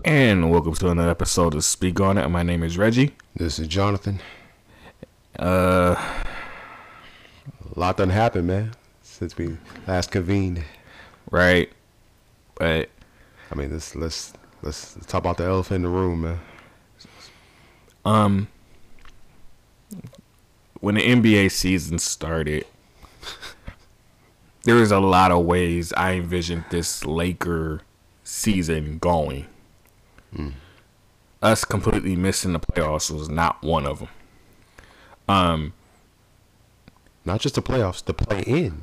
And welcome to another episode of Speak On It. My name is Reggie. This is Jonathan. A lot done happened, man, since we last convened. Right. But I mean, let's talk about the elephant in the room, man. When the NBA season started, there was a lot of ways I envisioned this Laker season going. Us completely missing the playoffs was not one of them. Not just the playoffs, the play-in.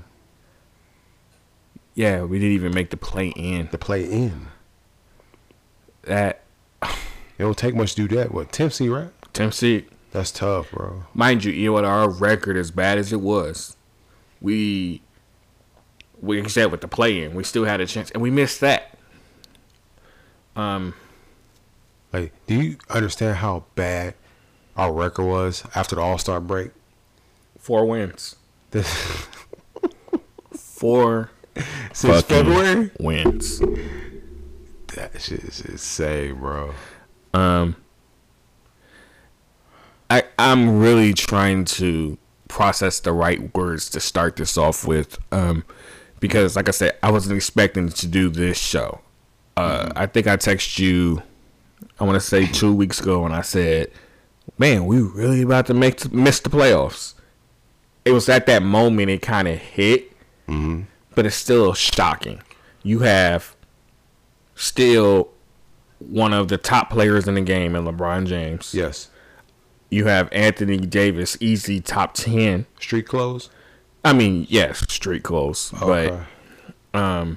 Yeah, we didn't even make the play-in. The play-in. That It don't take much to do that. What, 10th seed, right? 10th seed. That's tough, bro. Mind you, you know what? Our record, as bad as it was, we said with the play-in, we still had a chance, and we missed that. Like, do you understand how bad our record was after the All-Star break? 4 wins. This 4 since fucking February wins. That shit is insane, bro. I'm really trying to process the right words to start this off with, because like I said, I wasn't expecting to do this show. I think I texted you, I want to say 2 weeks ago, and I said, man, we really about to miss the playoffs. It was at that moment it kind of hit, but it's still shocking. You have still one of the top players in the game in LeBron James. Yes. You have Anthony Davis, easy top 10. Street clothes? I mean, yes, street clothes. Okay. But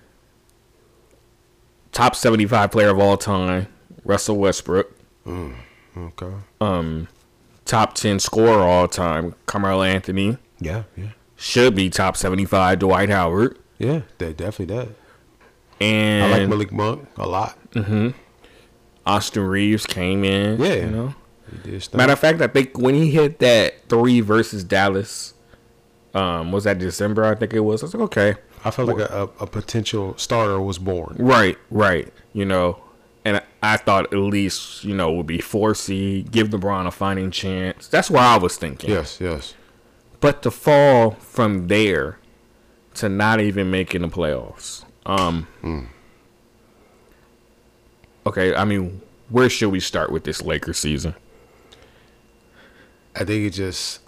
top 75 player of all time, Russell Westbrook. Okay. Top 10 scorer all time, Carmelo Anthony. Yeah. Should be top 75, Dwight Howard. Yeah, that definitely does. And I like Malik Monk a lot. Austin Reeves came in. Yeah. You know? He did stuff. Matter of fact, I think when he hit that 3 versus Dallas, was that December? I think it was. I was like, okay. I felt like a potential starter was born. Right. You know, and I thought at least, you know, would be 4 seed, give LeBron a fighting chance. That's what I was thinking. Yes. But to fall from there to not even making the playoffs. Okay, I mean, where should we start with this Lakers season? I think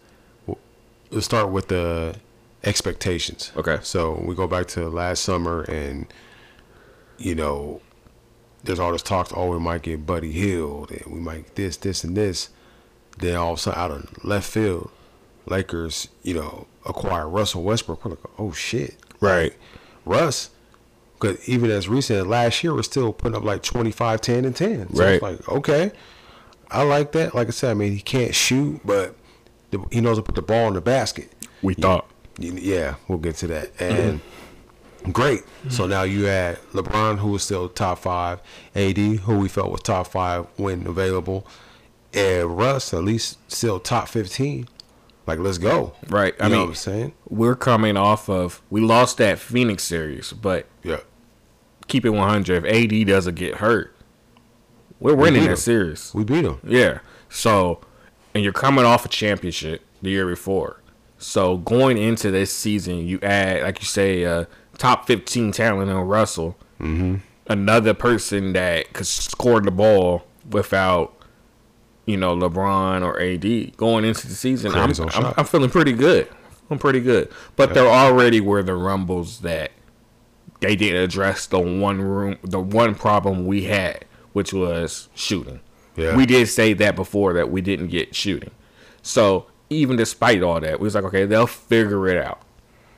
let's start with the expectations. Okay. So we go back to last summer, and you know, there's all this talk. Oh, we might get Buddy Hield, and we might this, and this. Then all of a sudden, out of left field, Lakers, you know, acquire Russell Westbrook. We're like, oh shit, Right. Russ. Because even as recent as last year, we're still putting up like 25, 10, and 10. So Right. it's like, okay, I like that. Like I said, I mean, he can't shoot, but he knows to put the ball in the basket. We thought. Yeah, we'll get to that. And great. So now you add LeBron, who was still top 5, AD, who we felt was top 5 when available, and Russ, at least still top 15. Like, let's go. Right. You know what I'm saying? We're coming off of, we lost that Phoenix series, but Yeah. keep it 100. If AD doesn't get hurt, we're winning beat that him. series. We beat him. Yeah. So, and you're coming off a championship the year before. So, going into this season, you add, like you say, top 15 talent on Russell. Another person that could score the ball without, you know, LeBron or AD. Going into the season, Create his own shot. I'm feeling pretty good. I'm pretty good. But there already were the rumbles that they didn't address the one problem we had, which was shooting. Yeah. We did say that before, that we didn't get shooting. So even despite all that, we was like, okay, they'll figure it out.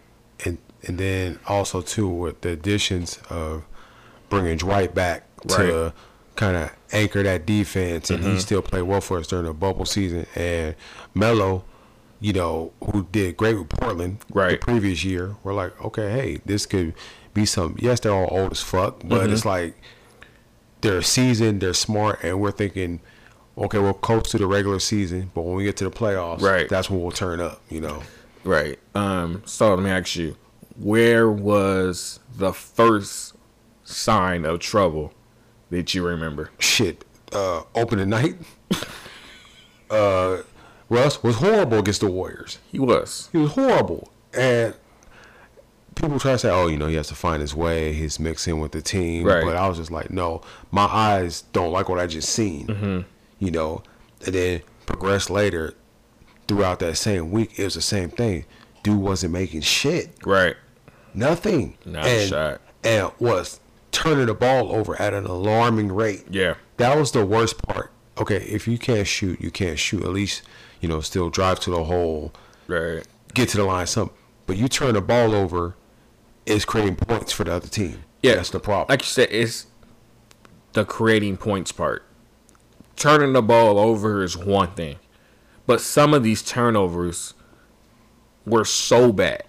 And then also, too, with the additions of bringing Dwight back to Right. kind of anchor that defense, and he still played well for us during the bubble season. And Melo, you know, who did great with Portland the Right. previous year, we're like, okay, hey, this could be some. Yes, they're all old as fuck, but it's like they're seasoned, they're smart, and we're thinking, okay, we'll coast to the regular season, but when we get to the playoffs, Right. that's when we'll turn up, you know. Right. So let me ask you, where was the first sign of trouble that you remember? Shit. Opening night. Russ was horrible against the Warriors. He was. He was horrible. And people try to say, oh, he has to find his way. He's mixing with the team. Right. But I was just like, no, my eyes don't like what I just seen. And then progress later throughout that same week, it was the same thing. Dude wasn't making shit. Right. Nothing. Not a shot. And was turning the ball over at an alarming rate. Yeah. That was the worst part. Okay, if you can't shoot, you can't shoot. At least, still drive to the hole. Right. Get to the line, something. But you turn the ball over, it's creating points for the other team. Yeah. That's the problem. Like you said, it's the creating points part. Turning the ball over is one thing. But some of these turnovers were so bad.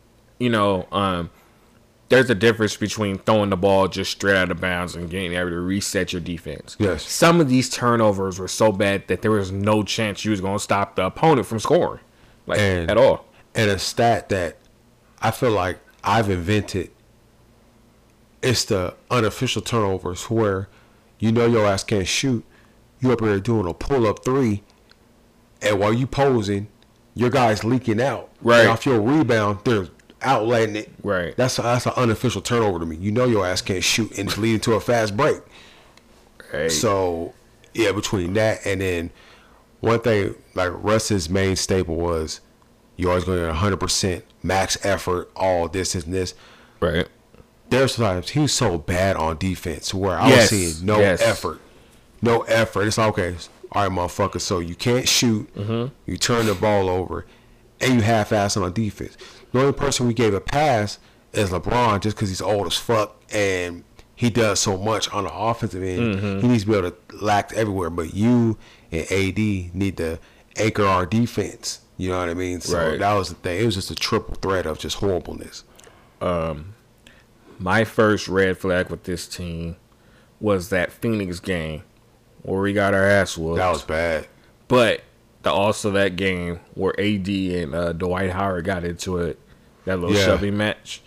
There's a difference between throwing the ball just straight out of bounds and getting able to reset your defense. Yes. Some of these turnovers were so bad that there was no chance you was going to stop the opponent from scoring. At all. And a stat that I feel like I've invented, it's the unofficial turnovers where your ass can't shoot. You up there doing a pull-up three, and while you posing, your guy's leaking out. Right. And off your rebound, they're outletting it. Right. That's an unofficial turnover to me. Your ass can't shoot, and it's leading to a fast break. Right. So, yeah, between that and then one thing, like Russ's main staple was you always going to 100%, max effort, all this and this. Right. There's times he's so bad on defense where I was seeing no effort. No effort. It's like, okay, all right, motherfucker, so you can't shoot, you turn the ball over, and you half-ass on defense. The only person we gave a pass is LeBron just because he's old as fuck and he does so much on the offensive end. He needs to be able to lack everywhere. But you and AD need to anchor our defense. You know what I mean? So that was the thing. It was just a triple threat of just horribleness. My first red flag with this team was that Phoenix game where we got our ass whooped. That was bad. But also that game where AD and Dwight Howard got into it, that little shoving match.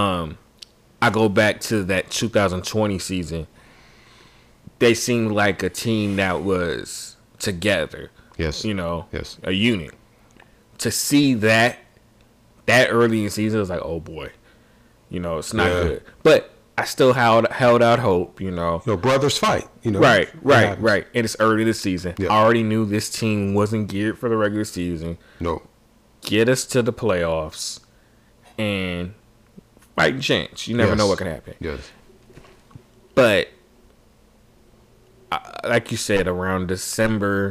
I go back to that 2020 season. They seemed like a team that was together. Yes. Yes. A unit. To see that early in the season, it was like, oh boy, it's not good. But I still held out hope, Brothers fight, Right. And it's early this season. Yeah. I already knew this team wasn't geared for the regular season. No. Get us to the playoffs and fighting chance. You never know what can happen. Yes. But like you said, around December,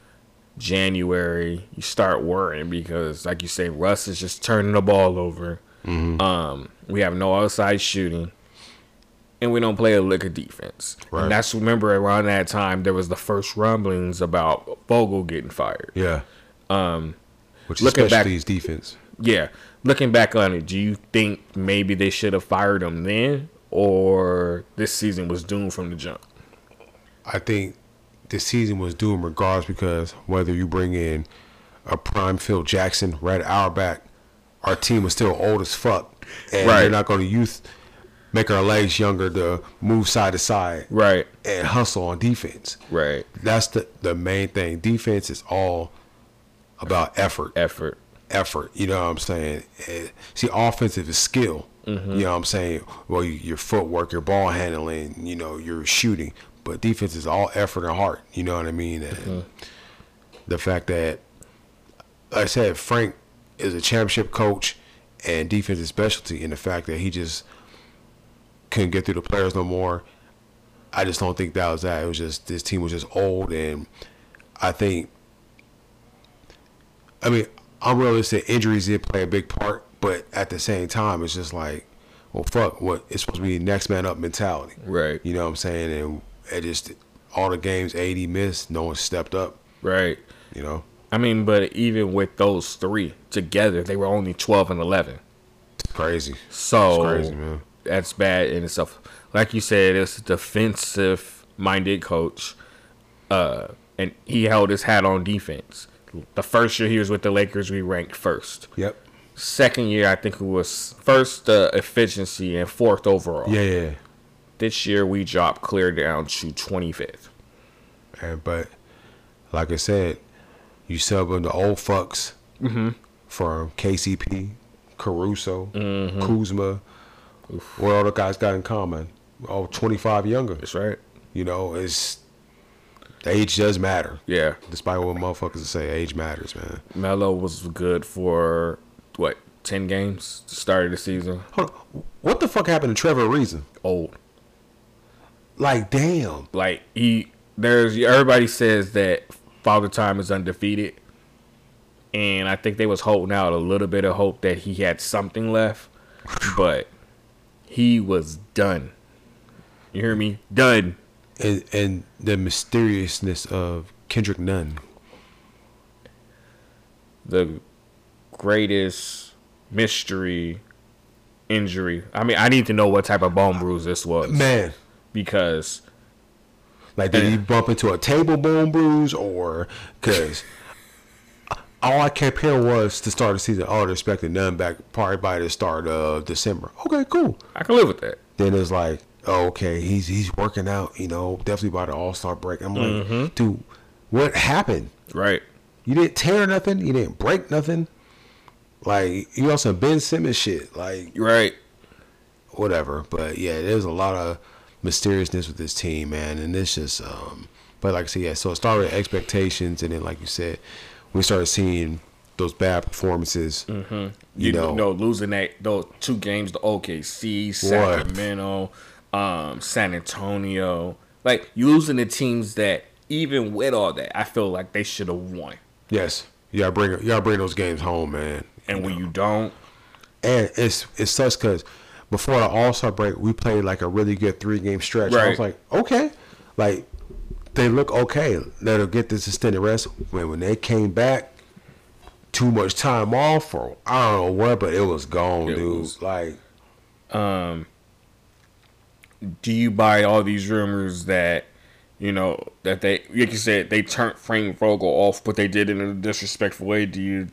January, you start worrying because, like you say, Russ is just turning the ball over. We have no outside shooting, and we don't play a lick of defense. Right. And remember around that time there was the first rumblings about Vogel getting fired. Yeah. Which is looking back, his defense. Yeah. Looking back on it, do you think maybe they should have fired him then, or this season was doomed from the jump? I think this season was doomed regardless because whether you bring in a prime Phil Jackson right at our back, our team was still old as fuck. And they're not going to make our legs younger to move side to side. Right. And hustle on defense. Right. That's the main thing. Defense is all about effort. Effort. You know what I'm saying? See, offensive is skill. You know what I'm saying? Well, your footwork, your ball handling, your shooting. But defense is all effort and heart. You know what I mean? And the fact that, like I said, Frank is a championship coach and defense is specialty. And the fact that he just couldn't get through the players no more, I just don't think that was that. It was just this team was just old. And I think, I'm realistic. Injuries did play a big part. But at the same time, it's just like, well, fuck, what? It's supposed to be next man up mentality. Right. You know what I'm saying? And it just, all the games AD missed, no one stepped up. Right. But even with those three together, they were only 12 and 11. It's crazy. So it's crazy, man. That's bad in itself. Like you said, it's a defensive-minded coach, and he held his hat on defense. The first year he was with the Lakers, we ranked first. Yep. Second year, I think it was first efficiency and fourth overall. Yeah. This year we dropped clear down to 25th. But like I said, you subbing the old fucks from KCP, Caruso, Kuzma. What all the guys got in common? All 25 younger. That's right. You know, it's age does matter. Yeah. Despite what motherfuckers say, age matters, man. Melo was good for, 10 games to start of the season? Hold on. What the fuck happened to Trevor Ariza? Old. Like, damn. Like, everybody says that Father Time is undefeated. And I think they was holding out a little bit of hope that he had something left. But he was done. You hear me? Done. And the mysteriousness of Kendrick Nunn. The greatest mystery injury. I mean, I need to know what type of bone bruise this was. Man. Because... Like, did he bump into a table bone bruise? Or... Because... all I kept hearing was to start the season, they're expecting Nunn back probably by the start of December. Okay, cool. I can live with that. Then it's like, oh, okay, he's working out, you know, definitely by the All-Star break. I'm like, dude, what happened? Right. You didn't tear nothing. You didn't break nothing. Like, you also Ben Simmons shit. Like, right. Whatever. But yeah, there's a lot of mysteriousness with this team, man. And it's just, but like I said, yeah. So it started with expectations, and then like you said, we started seeing those bad performances. You know, losing those 2 games to OKC, Sacramento, San Antonio. Like, you losing to teams that, even with all that, I feel like they should have won. Yes, you gotta bring those games home, man. And when you don't, and it's such because before the All-Star break, we played like a really good 3-game stretch. Right. I was like, okay, like they look okay. Let them get this extended rest. When they came back, too much time off, or I don't know what, but it was gone, dude. Like, do you buy all these rumors that, you know, that they, like you said, they turned Frank Vogel off, but they did it in a disrespectful way? Do you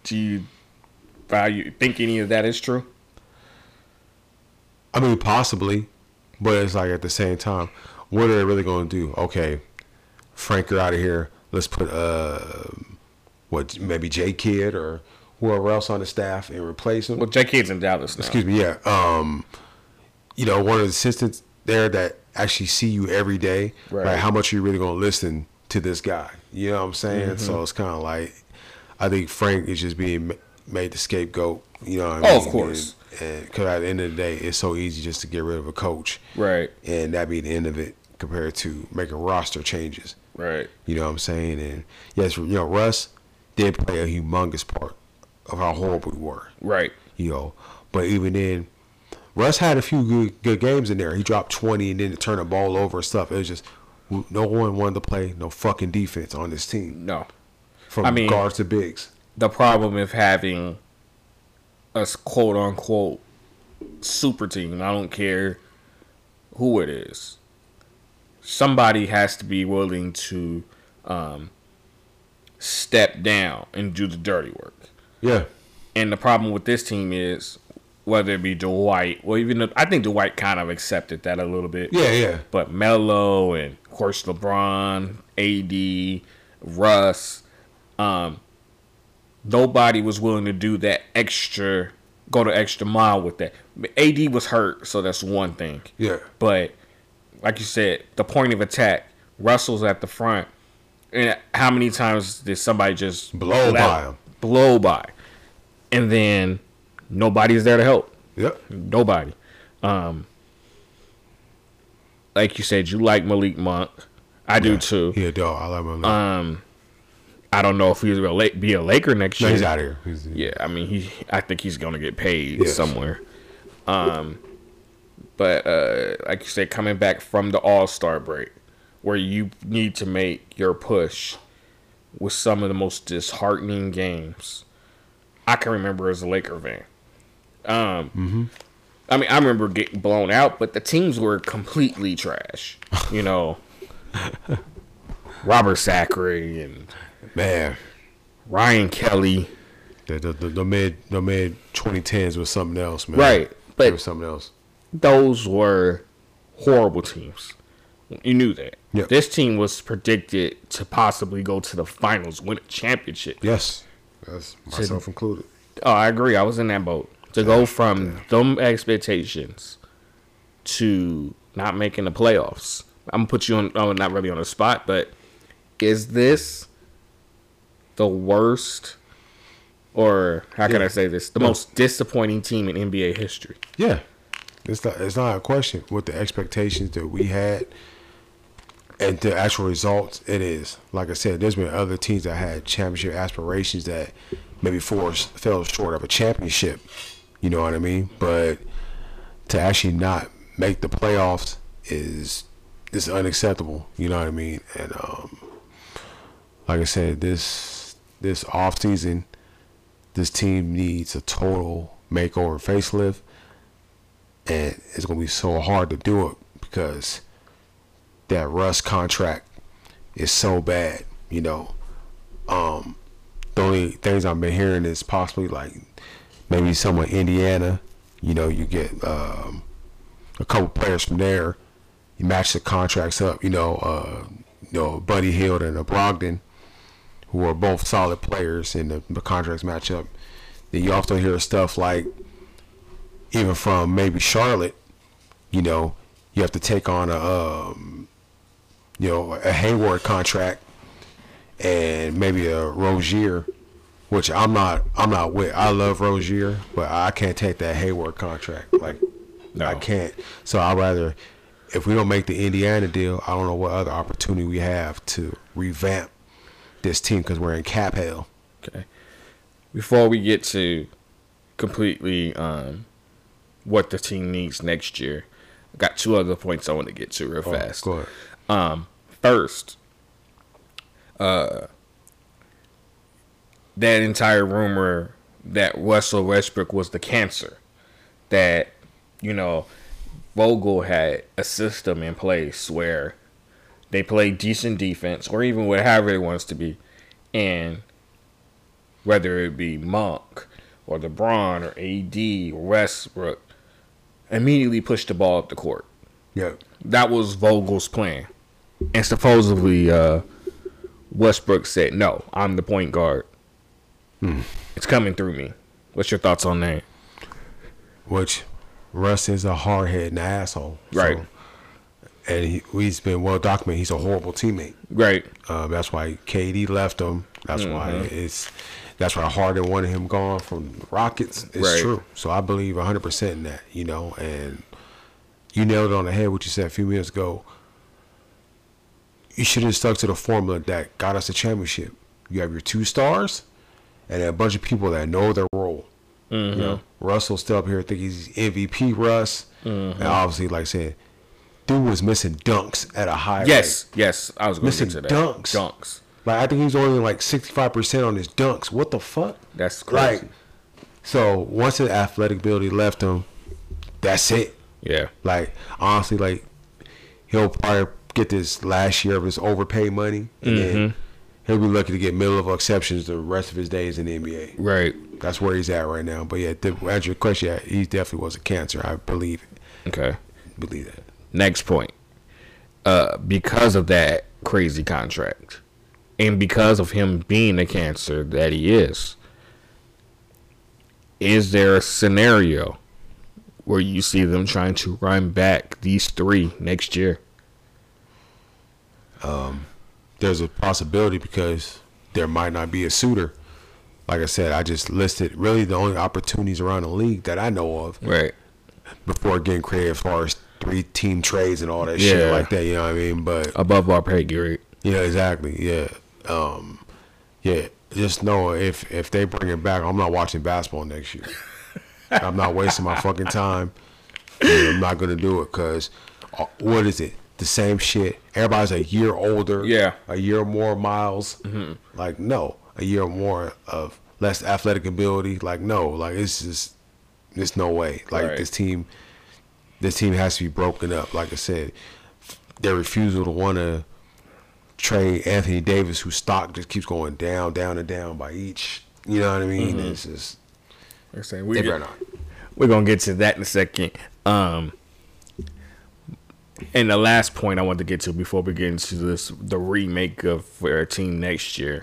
think any of that is true? I mean, possibly, but it's like at the same time, what are they really going to do? Okay, Frank, you're out of here. Let's put maybe J Kidd or whoever else on the staff and replace him. Well, J Kidd's in Dallas now. Excuse me, yeah. You know, one of the assistants there that actually see you every day. Right. Like, how much are you really going to listen to this guy? You know what I'm saying? So it's kind of like, I think Frank is just being made the scapegoat. You know what I mean? Oh, of course. Because at the end of the day, it's so easy just to get rid of a coach. Right. And that be the end of it compared to making roster changes. Right. You know what I'm saying? And yes, you know, Russ did play a humongous part of how horrible we were. Right. You know, but even then, Russ had a few good games in there. He dropped 20 and then turned the ball over and stuff. It was just, no one wanted to play no fucking defense on this team. No. From guards to bigs. The problem with having a quote-unquote super team, I don't care who it is, somebody has to be willing to step down and do the dirty work. Yeah. And the problem with this team is, whether it be Dwight, well, even though I think Dwight kind of accepted that a little bit. Yeah, yeah. But Melo and, of course, LeBron, AD, Russ, nobody was willing to do that go the extra mile with that. AD was hurt, so that's one thing. Yeah. But, like you said, the point of attack, Russell's at the front. And how many times did somebody just blow by him? Blow by. And then nobody's there to help. Yep. Nobody. Like you said, you like Malik Monk. I do too. Yeah, dog. I like Malik. I don't know if he's going to be a Laker next year. No, he's out of here. Yeah, I mean, I think he's going to get paid somewhere. But like you said, coming back from the All-Star break, where you need to make your push with some of the most disheartening games I can remember as a Laker fan. I mean, I remember getting blown out, but the teams were completely trash. You know, Robert Sacre and Ryan Kelly. The mid 2010s was something else, man. Right, but it was something else. Those were horrible teams. You knew that. Yep. This team was predicted to possibly go to the finals, win a championship. Yes. That's myself included. Oh, I agree. I was in that boat. To go from them expectations to not making the playoffs. I'm going to put you on, not really on the spot, but is this the worst, or how can I say this, the most disappointing team in NBA history? Yeah. It's not a question. With the expectations that we had and the actual results, it is. Like I said, there's been other teams that had championship aspirations that maybe fell short of a championship. You know what I mean? But to actually not make the playoffs is unacceptable. You know what I mean? And like I said, this off season, this team needs a total makeover, facelift, and it's gonna be so hard to do it because that Russ contract is so bad. You know, the only things I've been hearing is possibly like maybe someone Indiana. You know, you get a couple players from there. You match the contracts up. You know, Buddy Hield and Brogdon, who are both solid players, and the contracts match up. Then you often hear stuff like, even from maybe Charlotte, you know, you have to take on a Hayward contract and maybe a Rozier, which I'm not with. I love Rozier, but I can't take that Hayward contract. Like, no. I can't. So I'd rather, if we don't make the Indiana deal, I don't know what other opportunity we have to revamp this team because we're in cap hell. Okay. Before we get to completely what the team needs next year, I got two other points I want to get to real fast. Go ahead. First, that entire rumor that Russell Westbrook was the cancer, that, you know, Vogel had a system in place where they play decent defense, or even whatever it wants to be, and whether it be Monk or LeBron or AD or Westbrook, immediately push the ball up the court. Yeah. That was Vogel's plan. And supposedly Westbrook said, no, I'm the point guard. It's coming through me. What's your thoughts on that? Which, Russ is a hard-headed and asshole. Right. So, and he's been well documented. He's a horrible teammate. Right. That's why KD left him. That's why Harden wanted him gone from the Rockets. It's true. So I believe 100% in that, you know. And you nailed it on the head what you said a few minutes ago. You should have stuck to the formula that got us a championship. You have your two stars and a bunch of people that know their role. You know, Russell still up here think he's MVP Russ. And obviously, like I said, dude was missing dunks at a high rate. Yes, I was going to get to that. Dunks. Like, I think he's only like 65% on his dunks. What the fuck? That's crazy. Like, so once his athletic ability left him, that's it. Yeah. Like, honestly, like, he'll probably get this last year of his overpaid money, and then he'll be lucky to get middle of exceptions the rest of his days in the NBA. Right. That's where he's at right now. But yeah, to answer your question, yeah, he definitely was a cancer. I believe it. Okay. Believe that. Next point. Because of that crazy contract, and because of him being the cancer that he is there a scenario where you see them trying to run back these three next year? There's a possibility because there might not be a suitor. Like I said, I just listed really the only opportunities around the league that I know of. Right. Before getting creative as far as 3-team trades and all that shit like that, you know what I mean? But above our pay grade. Yeah, exactly. Yeah. Yeah. Just know if they bring it back, I'm not watching basketball next year. I'm not wasting my fucking time. I'm not gonna do it because what is it? The same shit. Everybody's a year older. Yeah. A year more miles. Like, no. A year more of less athletic ability. Like, no. Like, it's just, there's no way. Like, this team has to be broken up. Like I said, their refusal to want to trade Anthony Davis, whose stock just keeps going down, down, and down by each. You know what I mean? It's just, we're going to get to that in a second. And the last point I want to get to before we get into the remake of for our team next year.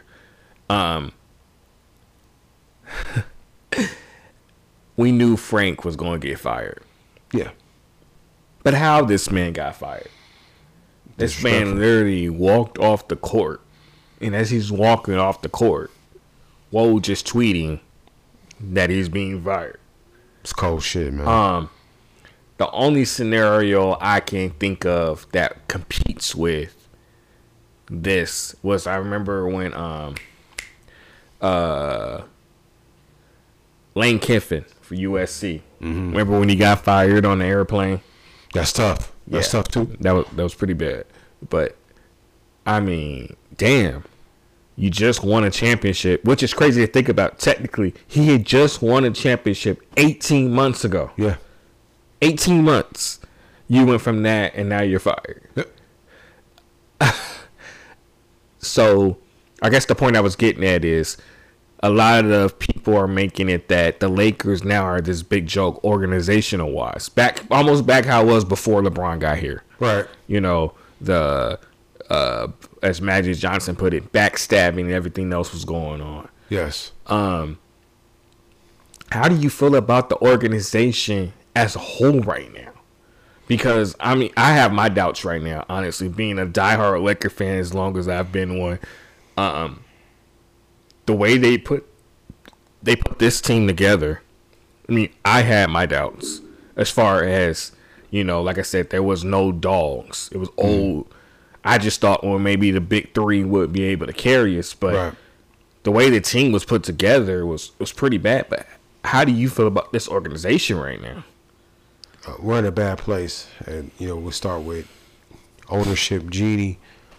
We knew Frank was going to get fired. Yeah. But how this man got fired? This man literally walked off the court. And as he's walking off the court, Woj just tweeting that he's being fired. It's cold shit, man. The only scenario I can think of that competes with this was I remember when Lane Kiffin for USC. Mm-hmm. Remember when he got fired on the airplane? That's tough. That's tough too. That was pretty bad. But I mean, damn. You just won a championship, which is crazy to think about. Technically, he had just won a championship 18 months ago. Yeah. 18 months. You went from that and now you're fired. Yep. So, I guess the point I was getting at is a lot of people are making it that the Lakers now are this big joke organizational wise. Almost back how it was before LeBron got here. Right. You know, the as Magic Johnson put it, backstabbing and everything else was going on. Yes. How do you feel about the organization as a whole right now? Because, I mean, I have my doubts right now, honestly, being a diehard Laker fan as long as I've been one. The way they put this team together, I mean, I had my doubts as far as, you know, like I said, there was no dogs. It was old. I just thought, well, maybe the big three would be able to carry us, but the way the team was put together was pretty bad. But how do you feel about this organization right now? We're in a bad place, and you know we'll start with ownership. Jeannie,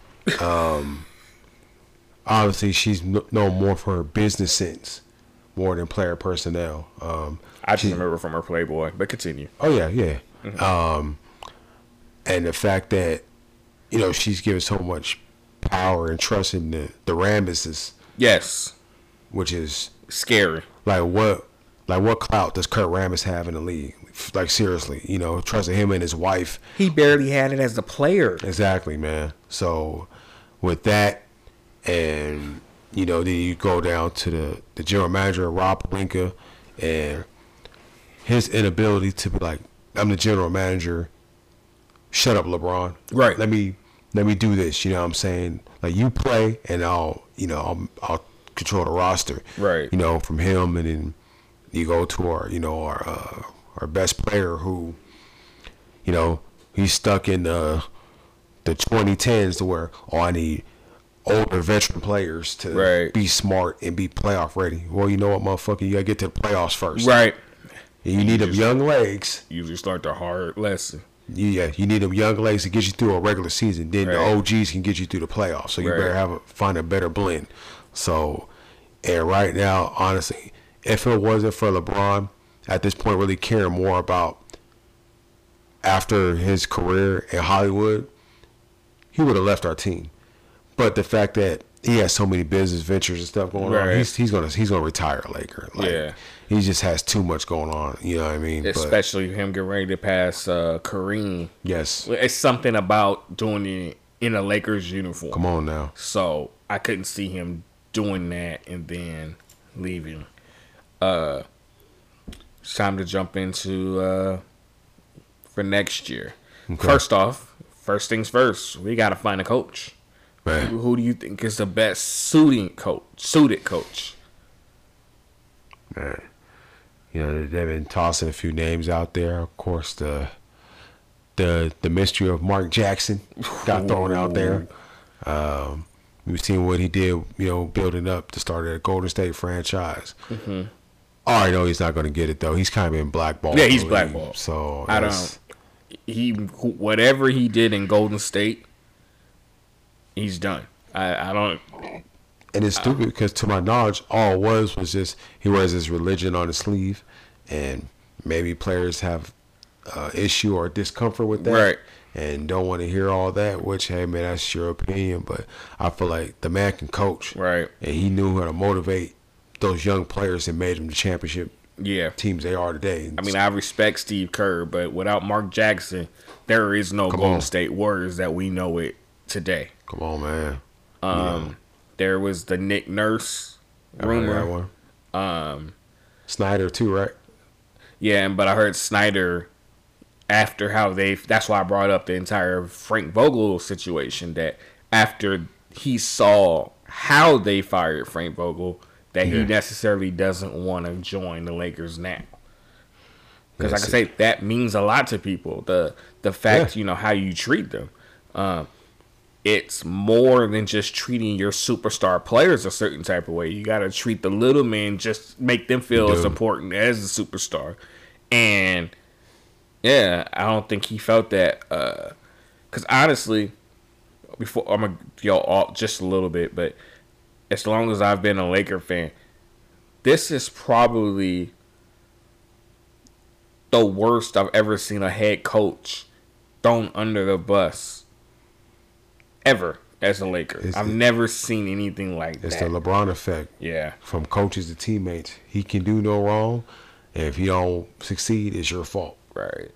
obviously she's known more for her business sense, more than player personnel. I just remember from her Playboy, but continue. Oh yeah. Mm-hmm. And the fact that you know she's given so much power and trust in the Ramesses. Yes, which is scary. Like what clout does Kurt Rambis have in the league? Like seriously, you know, trusting him and his wife. He barely had it as a player. Exactly, man. So with that, and you know, then you go down to the general manager, Rob Pelinka, and his inability to be like, I'm the general manager. Shut up, LeBron. Right. Let me do this. You know what I'm saying? Like you play, and I'll control the roster. Right. You know, from him, and then you go to our best player who, you know, he's stuck in the 2010s to where I need older veteran players to be smart and be playoff ready. Well, you know what, motherfucker, you gotta get to the playoffs first. Right. And you need them young legs. Usually start the hard lesson. Yeah, you need them young legs to get you through a regular season. Then the OGs can get you through the playoffs. So you better find a better blend. So, and right now, honestly, if it wasn't for LeBron, at this point, really caring more about after his career in Hollywood, he would have left our team. But the fact that he has so many business ventures and stuff going on, he's gonna retire a Laker. Like, he just has too much going on. You know what I mean? Especially him getting ready to pass Kareem. Yes, it's something about doing it in a Lakers uniform. Come on now. So I couldn't see him doing that and then leaving. It's time to jump into for next year. Okay. First things first, we got to find a coach. Man. Who do you think is the best suited coach? Man. You know, they've been tossing a few names out there. Of course, the mystery of Mark Jackson got thrown out there. We've seen what he did, you know, building up to start a Golden State franchise. Mm-hmm. I already know he's not going to get it, though. He's kind of been blackballed. Yeah, he's blackballed. So whatever he did in Golden State, he's done. I don't. And it's stupid because, to my knowledge, all it was just he wears his religion on his sleeve, and maybe players have issue or discomfort with that, right? And don't want to hear all that. Which, hey man, that's your opinion, but I feel like the man can coach, right? And he knew how to motivate those young players and made them to championship Yeah. teams they are today. I mean, I respect Steve Kerr, but without Mark Jackson, there is no Golden State Warriors that we know it today. Come on, man. There was the Nick Nurse rumor. Snyder too, right? Yeah, but I heard Snyder after that's why I brought up the entire Frank Vogel situation, that after he saw how they fired Frank Vogel, that he necessarily doesn't want to join the Lakers now. Because like I say, that means a lot to people. The fact, how you treat them. It's more than just treating your superstar players a certain type of way. You got to treat the little men, just make them feel as important as the superstar. And yeah, I don't think he felt that. Because honestly, before I'm gonna go off just a little bit, but as long as I've been a Laker fan, this is probably the worst I've ever seen a head coach thrown under the bus ever as a Laker. I've never seen anything like that. It's the LeBron effect. Yeah. From coaches to teammates. He can do no wrong, and if he don't succeed, it's your fault. Right.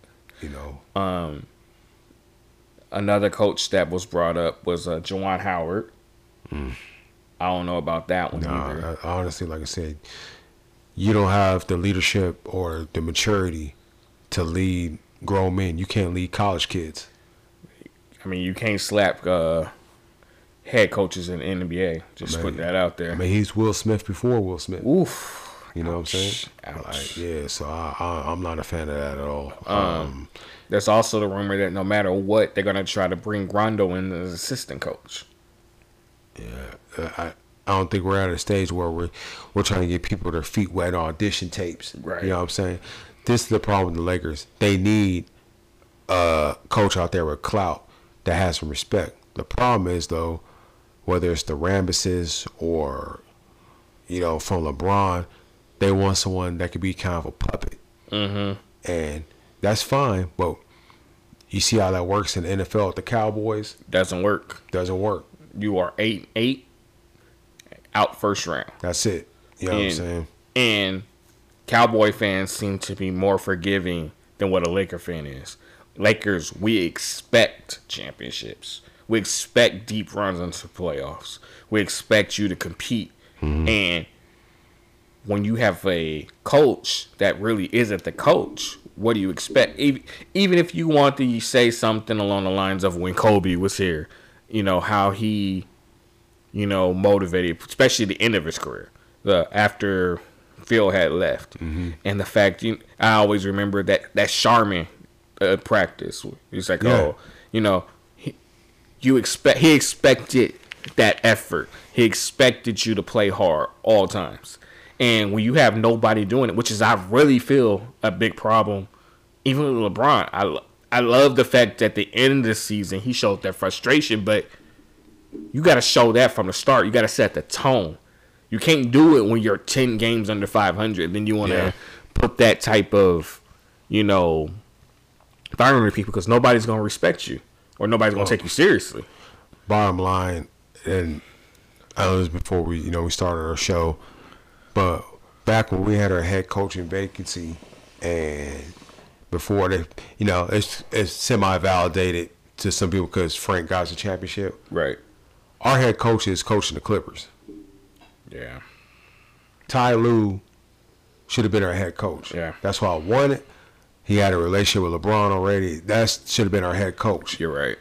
Another coach that was brought up was Juwan Howard. I don't know about that one either. Honestly, like I said, you don't have the leadership or the maturity to lead grown men. You can't lead college kids. I mean, you can't slap head coaches in the NBA. Just put that out there. I mean, he's Will Smith before Will Smith. Oof. You know what I'm saying? So I'm not a fan of that at all. There's also the rumor that no matter what, they're going to try to bring Rondo in as assistant coach. Yeah. I don't think we're at a stage where we're trying to get people their feet wet on audition tapes. Right. You know what I'm saying? This is the problem with the Lakers. They need a coach out there with clout that has some respect. The problem is, though, whether it's the Rambises or, from LeBron, they want someone that could be kind of a puppet. Mm-hmm. And that's fine, but you see how that works in the NFL with the Cowboys? Doesn't work. You are 8-8, out first round. That's it. You know what I'm saying? And Cowboy fans seem to be more forgiving than what a Laker fan is. Lakers, we expect championships. We expect deep runs into playoffs. We expect you to compete. Mm-hmm. And when you have a coach that really isn't the coach, what do you expect? Even if you want to say something along the lines of when Kobe was here, how he, motivated, especially the end of his career, after Phil had left. Mm-hmm. And the fact, I always remember that Charmin practice. He's like, he expected that effort. He expected you to play hard all times. And when you have nobody doing it, which is, I really feel, a big problem, even with LeBron, I love the fact that at the end of the season, he showed that frustration, but you got to show that from the start. You got to set the tone. You can't do it when you're 10 games under 500. Then you want to put that type of, environment to people, because nobody's going to respect you or nobody's going to take you seriously. Bottom line, and I know this before we started our show, but back when we had our head coaching vacancy, and before they, it's semi-validated to some people because Frank got us a championship. Right. Our head coach is coaching the Clippers. Yeah. Ty Lue should have been our head coach. Yeah. That's why I wanted. He had a relationship with LeBron already. That should have been our head coach. You're right.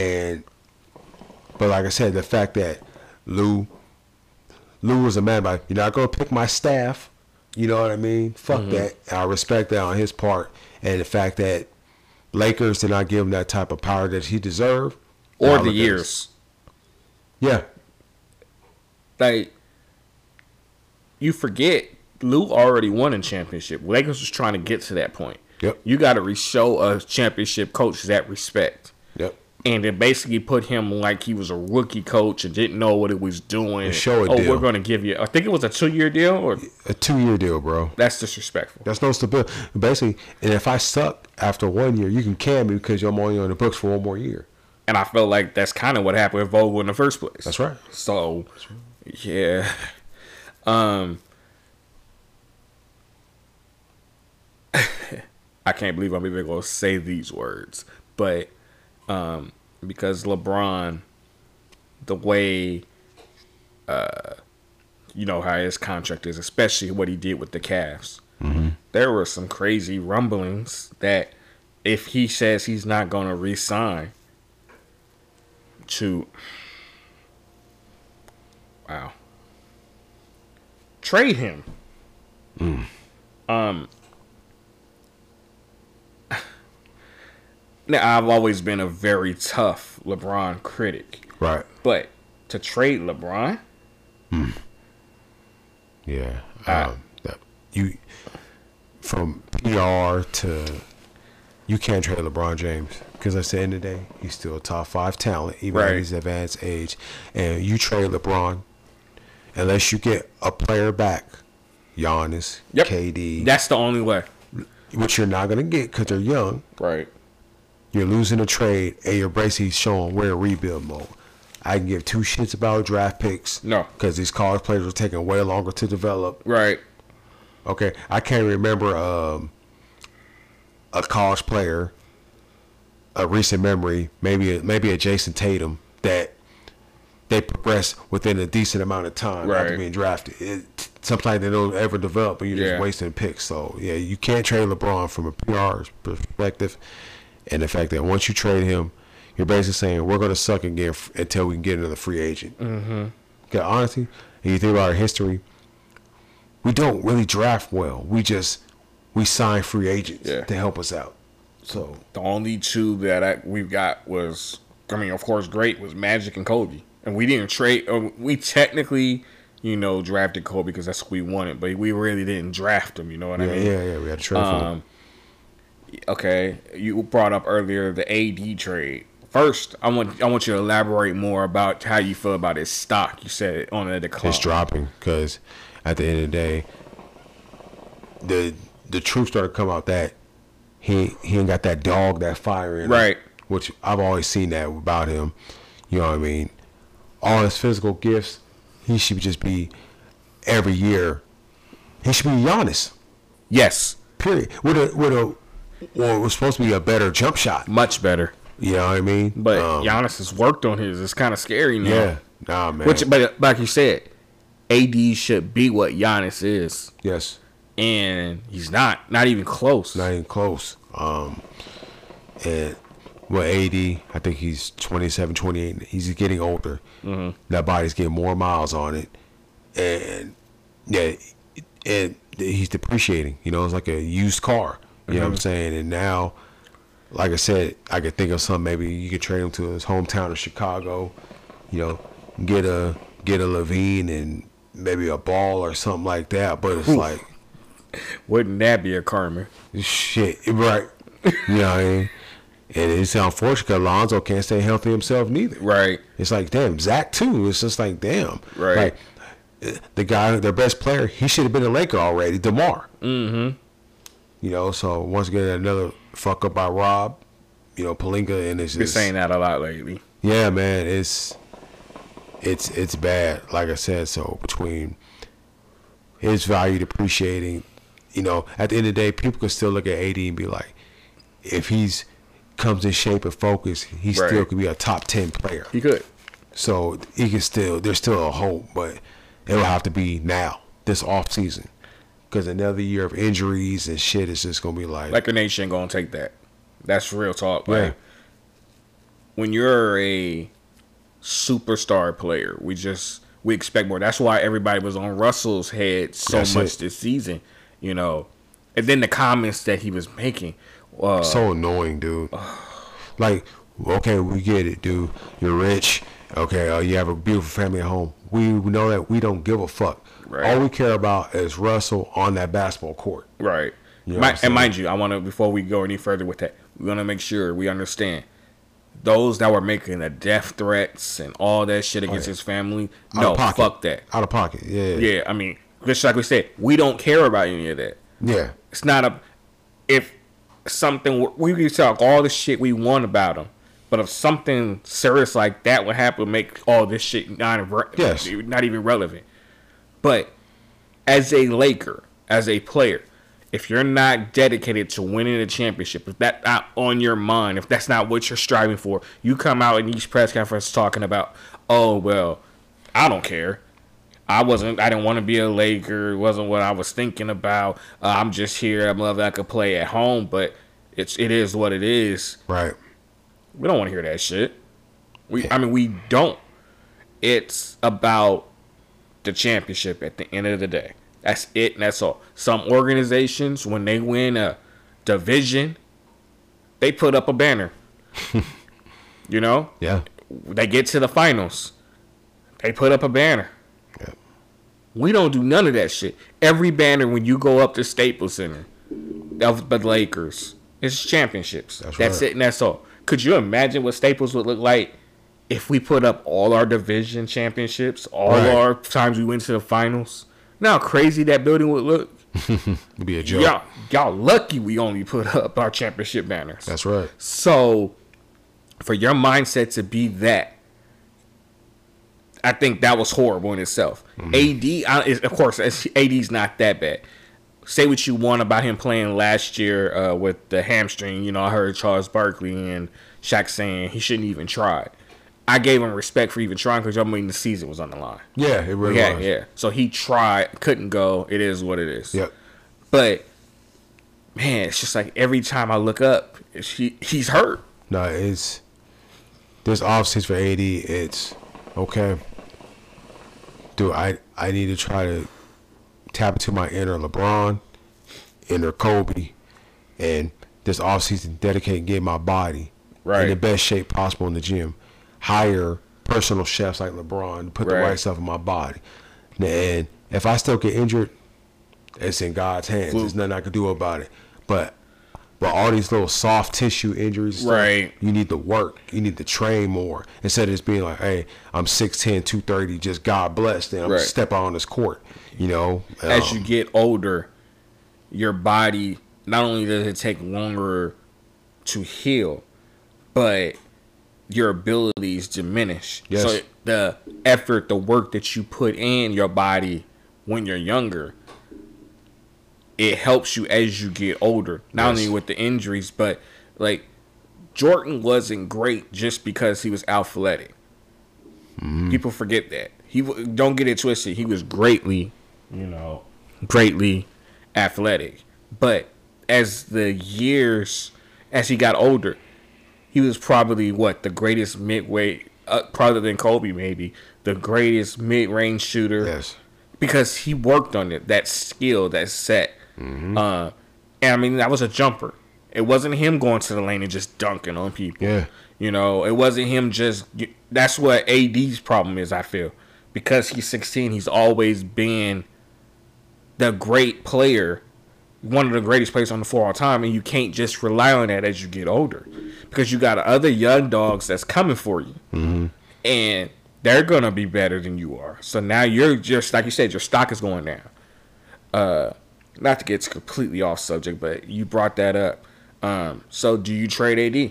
But like I said, the fact that Lue was a man by, you're not going to pick my staff. You know what I mean? Fuck that. I respect that on his part. And the fact that Lakers did not give him that type of power that he deserved. Or the years. Yeah. Like, you forget, Lue already won a championship. Lakers was trying to get to that point. Yep. You got to show a championship coach that respect. Yep. And then basically put him like he was a rookie coach and didn't know what he was doing. Deal. We're going to give you, I think it was a 2-year deal. Or a 2-year deal, bro. That's disrespectful. That's no stability. Basically, and if I suck after 1 year, you can can me because I'm only on the books for 1 more year. And I felt like that's kind of what happened with Vogel in the first place. That's right. So, yeah. I can't believe I'm even going to say these words, but because LeBron, the way you know how his contract is, especially what he did with the Cavs, there were some crazy rumblings that if he says he's not going to re-sign to trade him. Now, I've always been a very tough LeBron critic. Right. But to trade LeBron? Yeah. You from PR to you can't trade LeBron James because at the end of the day, he's still a top 5 talent, even at his advanced age. And you trade LeBron unless you get a player back, Giannis, KD. That's the only way. Which you're not gonna get because they're young. Right. You're losing a trade, and you're basically showing we're in rebuild mode. I can give 2 shits about draft picks. No. Because these college players are taking way longer to develop. Right. Okay. I can't remember a college player, a recent memory, maybe a Jason Tatum, that they progress within a decent amount of time after being drafted. Sometimes they don't ever develop, and you're just wasting picks. So, yeah, you can't trade LeBron from a PR perspective. And the fact that once you trade him, you're basically saying we're going to suck again until we can get another free agent. Because honestly, and you think about our history, we don't really draft well. We sign free agents to help us out. So the only 2 that we've got was, I mean, of course, great was Magic and Kobe, and we didn't trade. We technically, drafted Kobe because that's what we wanted, but we really didn't draft him. You know what I mean? Yeah. We had to trade for him. Okay, you brought up earlier the AD trade. First, I want you to elaborate more about how you feel about his stock. You said it on a decline. It's dropping because at the end of the day, the truth started to come out that he ain't got that dog, that fire in him. Which I've always seen that about him. You know what I mean? All his physical gifts, he should just be every year. He should be Giannis. Yes. Period. With a it was supposed to be a better jump shot. Much better. You know what I mean? But Giannis has worked on his. It's kind of scary now. Yeah. Nah, man. But like you said, AD should be what Giannis is. Yes. And he's not even close. Not even close. And AD, I think he's 27, 28. He's getting older. That body's getting more miles on it. And he's depreciating. It's like a used car. You know what I'm saying? And now, like I said, I could think of something. Maybe you could trade him to his hometown of Chicago. Get a Levine and maybe a Ball or something like that. But it's like, wouldn't that be a karma? Shit, right? You know what I mean? And it's unfortunate because Lonzo can't stay healthy himself neither. Right. It's like, damn, Zach too. It's just like, damn. Right. Like, the guy, their best player, he should have been a Laker already, DeMar. So once again, another fuck up by Rob, Pelinka, and it's just... Been saying that a lot lately. Yeah, man, it's bad, like I said. So between his value depreciating, at the end of the day, people can still look at AD and be like, if he's comes in shape and focus, he still could be a top 10 player. He could. So he can still, there's still a hope, but it'll have to be now, this off season. Because another year of injuries and shit is just going to be like... Like a nation ain't going to take that. That's real talk. Like, when you're a superstar player, we expect more. That's why everybody was on Russell's head so much this season, And then the comments that he was making. So annoying, dude. Like, okay, we get it, dude. You're rich. Okay, you have a beautiful family at home. We know that we don't give a fuck. Right. All we care about is Russell on that basketball court. Right. And mind you, I want to, before we go any further with that, we want to make sure we understand those that were making the death threats and all that shit against his family. No, fuck that. Out of pocket. Yeah. Yeah. I mean, just like we said, we don't care about any of that. Yeah. It's not if something, we can talk all the shit we want about him. But if something serious like that would happen, make all this shit not even relevant. But as a Laker, as a player, if you're not dedicated to winning a championship, if that's not on your mind, if that's not what you're striving for, you come out in each press conference talking about, oh, well, I don't care. I didn't want to be a Laker. It wasn't what I was thinking about. I'm just here. I'm loving I could play at home, but it is what it is. Right. We don't want to hear that shit. We don't. It's about the championship at the end of the day. That's it, and that's all. Some organizations, when they win a division, they put up a banner. You know? Yeah. They get to the finals. They put up a banner. Yeah. We don't do none of that shit. Every banner when you go up to Staples Center of the Lakers, it's championships. That's right. It, and that's all. Could you imagine what Staples would look like if we put up all our division championships, all our times we went to the finals? Know how crazy that building would look? It'd be a joke. Y'all lucky we only put up our championship banners. That's right. So, for your mindset to be that, I think that was horrible in itself. AD, of course, AD's not that bad. Say what you want about him playing last year with the hamstring. You know, I heard Charles Barkley and Shaq saying he shouldn't even try. I gave him respect for even trying because the season was on the line. Yeah, it really was. Yeah. So he tried, couldn't go. It is what it is. Yep. But, man, it's just like every time I look up, he's hurt. No, it's this offseason for AD. It's okay. Dude, I need to try to tap into my inner LeBron, inner Kobe, and this offseason dedicate and get my body in the best shape possible in the gym. Hire personal chefs like LeBron to put the right stuff in my body. And if I still get injured, it's in God's hands. There's nothing I can do about it. But all these little soft tissue injuries, stuff, you need to work. You need to train more. Instead of just being like, hey, I'm 6'10", 230, just God bless, then I'm going to step out on this court. You know? As you get older, your body, not only does it take longer to heal, but your abilities diminish. Yes. So the effort, the work that you put in your body when you're younger, it helps you as you get older. Not only with the injuries, but like Jordan wasn't great just because he was athletic. People forget that. Don't get it twisted. He was greatly athletic. But as he got older, he was probably the greatest midweight, probably than Kobe maybe, the greatest mid-range shooter. Yes. Because he worked on it, that skill, that set. And I mean, that was a jumper. It wasn't him going to the lane and just dunking on people. Yeah. You know, it wasn't him that's what AD's problem is, I feel. Because he's 16, he's always been the great player, one of the greatest players on the floor all time, and you can't just rely on that as you get older. Because you got other young dogs that's coming for you. And they're going to be better than you are. So now you're just, like you said, your stock is going down. Not to get completely off subject, but you brought that up. So do you trade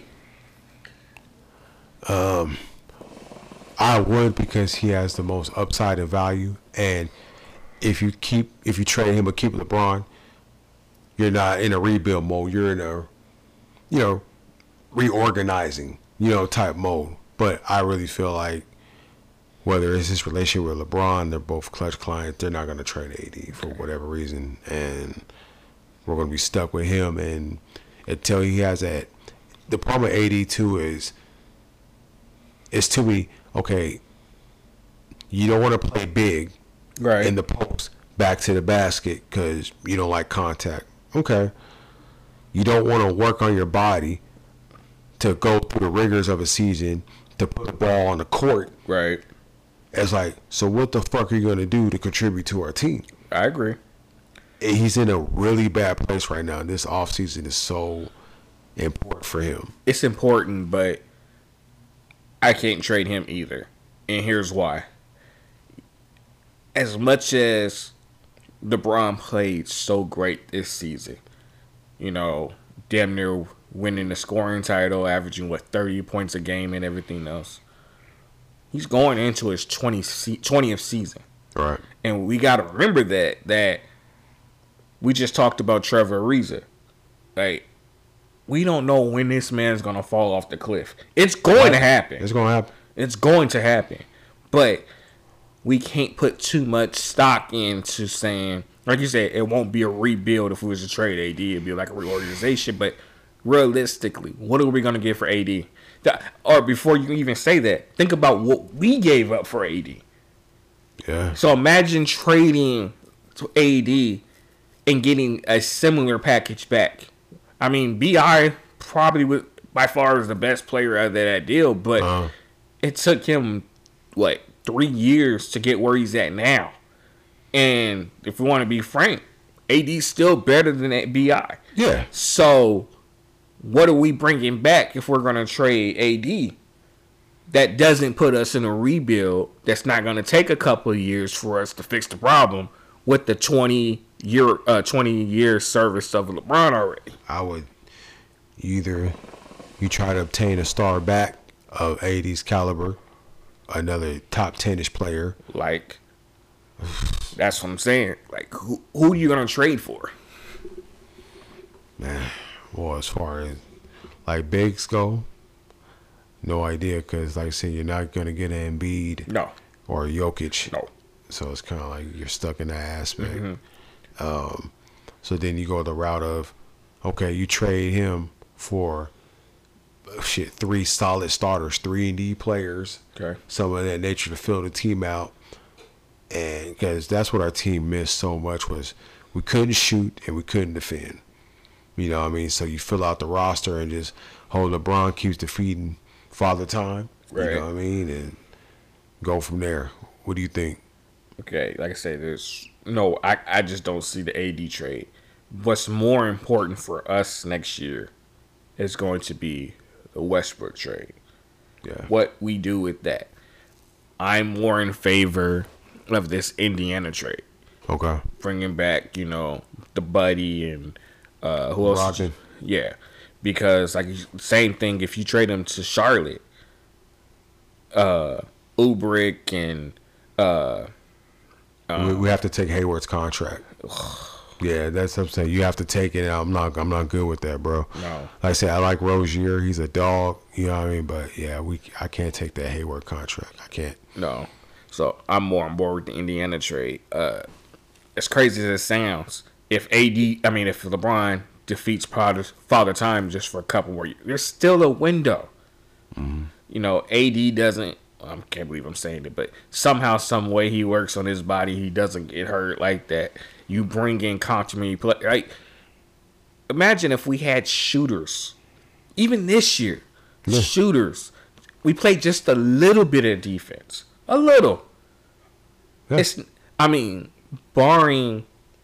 AD? I would, because he has the most upside and value. And if you trade him but keep LeBron, you're not in a rebuild mode. You're in a, reorganizing, type mode. But I really feel like whether it's his relationship with LeBron, they're both clutch clients. They're not going to trade AD for whatever reason. And we're going to be stuck with him. And until he has that. The problem with AD, too, is it's to me, okay, you don't want to play big in the post, back to the basket, because you don't like contact. Okay. You don't want to work on your body to go through the rigors of a season to put the ball on the court. Right. It's like, so what the fuck are you going to do to contribute to our team? I agree. He's in a really bad place right now. This offseason is so important for him. It's important, but I can't trade him either. And here's why. As much as LeBron played so great this season, damn near winning the scoring title, averaging 30 points a game and everything else. He's going into his 20th season. Right. And we got to remember that We just talked about Trevor Ariza. Like, we don't know when this man's gonna fall off the cliff. It's going to happen. It's going to happen. It's going to happen. But we can't put too much stock into saying, like you said, it won't be a rebuild if we was to trade AD. It'd be like a reorganization. But realistically, what are we gonna get for AD? Or before you even say that, think about what we gave up for AD. Yeah. So imagine trading to AD and getting a similar package back. I mean, BI probably was by far is the best player out of that deal, but it took him 3 years to get where he's at now. And if we want to be frank, AD's still better than that BI. Yeah. So what are we bringing back if we're going to trade AD? That doesn't put us in a rebuild. That's not going to take a couple of years for us to fix the problem with the 20-year service of LeBron already. I would either you try to obtain a star back of AD's caliber, another top 10-ish player. Like, that's what I'm saying. Like, who are you going to trade for? Man, well, as far as like bigs go, no idea, because like I said, you're not going to get an Embiid or Jokic. No. So it's kind of like you're stuck in that aspect. So then you go the route of, okay, you trade him for 3 solid starters, 3-and-D players, some of that nature to fill the team out. And because that's what our team missed so much was we couldn't shoot and we couldn't defend. You know what I mean? So you fill out the roster and just hold LeBron keeps defeating Father Time. Right. You know what I mean? And go from there. What do you think? Okay, like I said, I just don't see the AD trade. What's more important for us next year is going to be the Westbrook trade. Yeah. What we do with that. I'm more in favor of this Indiana trade. Okay. Bringing back, the Buddy and who else? Brogdon. Yeah. Because, same thing, if you trade him to Charlotte, Ubrick and we have to take Hayward's contract. Yeah, that's what I'm saying. You have to take it. I'm not good with that, bro. No. Like I said, I like Rozier. He's a dog. You know what I mean? But yeah, I can't take that Hayward contract. I can't. No. So I'm more on board with the Indiana trade. As crazy as it sounds, if LeBron defeats Father Time just for a couple more years, there's still a window. AD doesn't. I can't believe I'm saying it, but somehow, some way, he works on his body. He doesn't get hurt like that. You bring in complementary play. Right? Imagine if we had shooters, even this year. Yeah. Shooters. We played just a little bit of defense. A little. Yeah. Barring,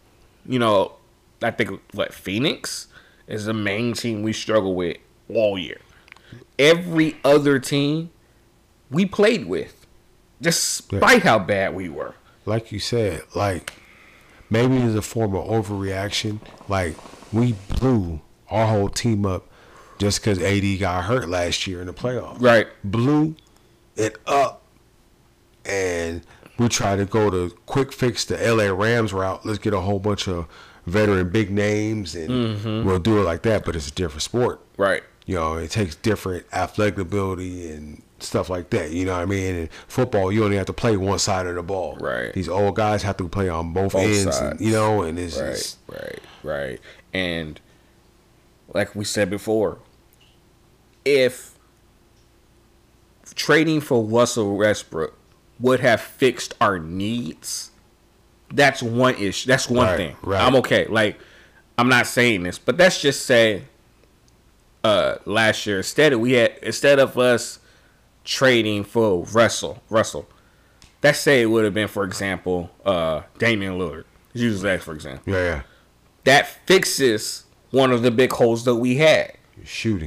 I think Phoenix is the main team we struggle with all year. Every other team we played with, despite how bad we were. Like you said, maybe it's a form of overreaction. We blew our whole team up just because AD got hurt last year in the playoffs. Right. Blew it up. And we tried to go to quick fix the LA Rams route. Let's get a whole bunch of veteran big names and we'll do it like that. But it's a different sport. Right. It takes different athletic ability and stuff like that. You know what I mean? In football, you only have to play one side of the ball. Right. These old guys have to play on both ends. Sides. And it's just... Right. And like we said before, if trading for Russell Westbrook would have fixed our needs, that's one issue. That's one thing. Right. I'm okay. I'm not saying this, but let's just say last year, instead of us trading for Russell, let's say it would have been, for example, Damian Lillard. Use that for example. Yeah. That fixes one of the big holes that we had. Shooting.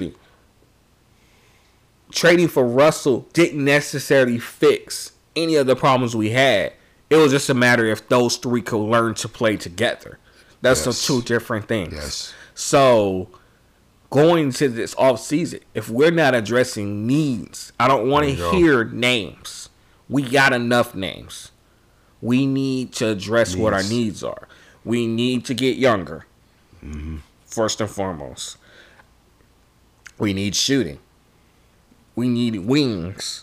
Trading for Russell didn't necessarily fix any of the problems we had. It was just a matter if those three could learn to play together. That's the two different things. Yes. So going to this offseason, if we're not addressing needs, I don't want to hear names. We got enough names. We need to address what our needs are. We need to get younger. First and foremost. We need shooting. We need wings.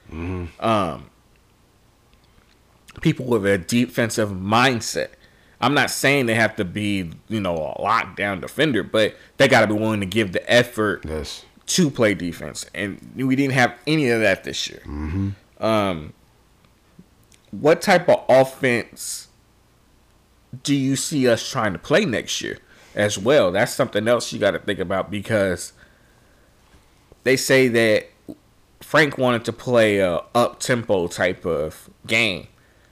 People with a defensive mindset. I'm not saying they have to be, a lockdown defender, but they got to be willing to give the effort to play defense. And we didn't have any of that this year. What type of offense do you see us trying to play next year as well? That's something else you got to think about, because they say that Frank wanted to play a up-tempo type of game.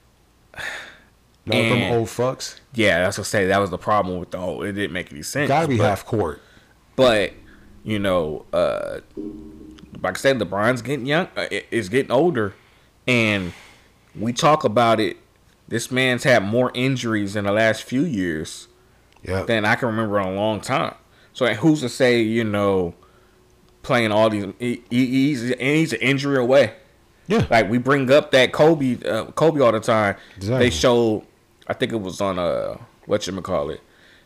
Not them old fucks. Yeah, that's what I say. That was the problem with the whole. It didn't make any sense. Gotta be half court. But like I said, LeBron's getting young. Is getting older, and we talk about it. This man's had more injuries in the last few years than I can remember in a long time. So who's to say, playing all these, he's an injury away. Yeah, like we bring up that Kobe all the time. Exactly. They showed, I think it was on NBA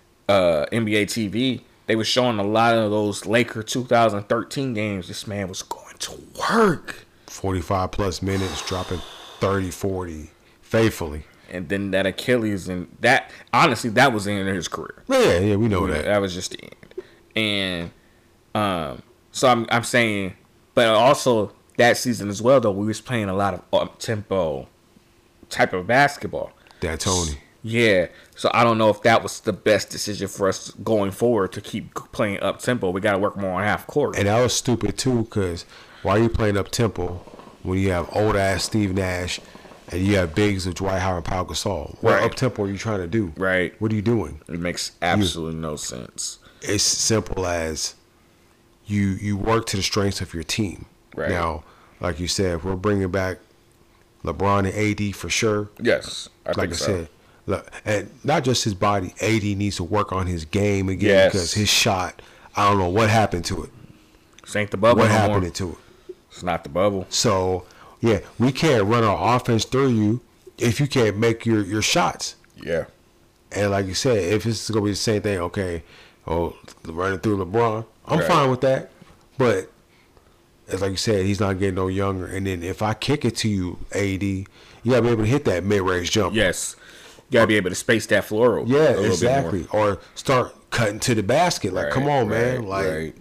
TV. They were showing a lot of those Laker 2013 games. This man was going to work. 45 plus minutes, dropping 30, 40 faithfully. And then that Achilles, and that, honestly, that was the end of his career. Yeah, we know that. That was just the end. And so I'm saying, but also that season as well, though, we was playing a lot of up-tempo type of basketball. D'Antoni. Yeah. So I don't know if that was the best decision for us going forward to keep playing up-tempo. We got to work more on half court. And that was stupid, too, because why are you playing up-tempo when you have old-ass Steve Nash and you have bigs of Dwight Howard and Pau Gasol? What up-tempo are you trying to do? Right. What are you doing? It makes absolutely no sense. It's simple as you work to the strengths of your team. Right. Now, like you said, we're bringing back LeBron and AD for sure. Yes, I think so. Said, look, and not just his body, AD needs to work on his game again because his shot, I don't know what happened to it. This ain't the bubble. What happened to it? It's not the bubble. So, yeah, we can't run our offense through you if you can't make your shots. Yeah. And like you said, if it's going to be the same thing, okay, running through LeBron, I'm fine with that. But it's like you said, he's not getting no younger. And then if I kick it to you, AD, you got to be able to hit that mid-range jump. Yes. You got to be able to space that floor a little exactly. bit more. Or start cutting to the basket. Like, come on, man. Like,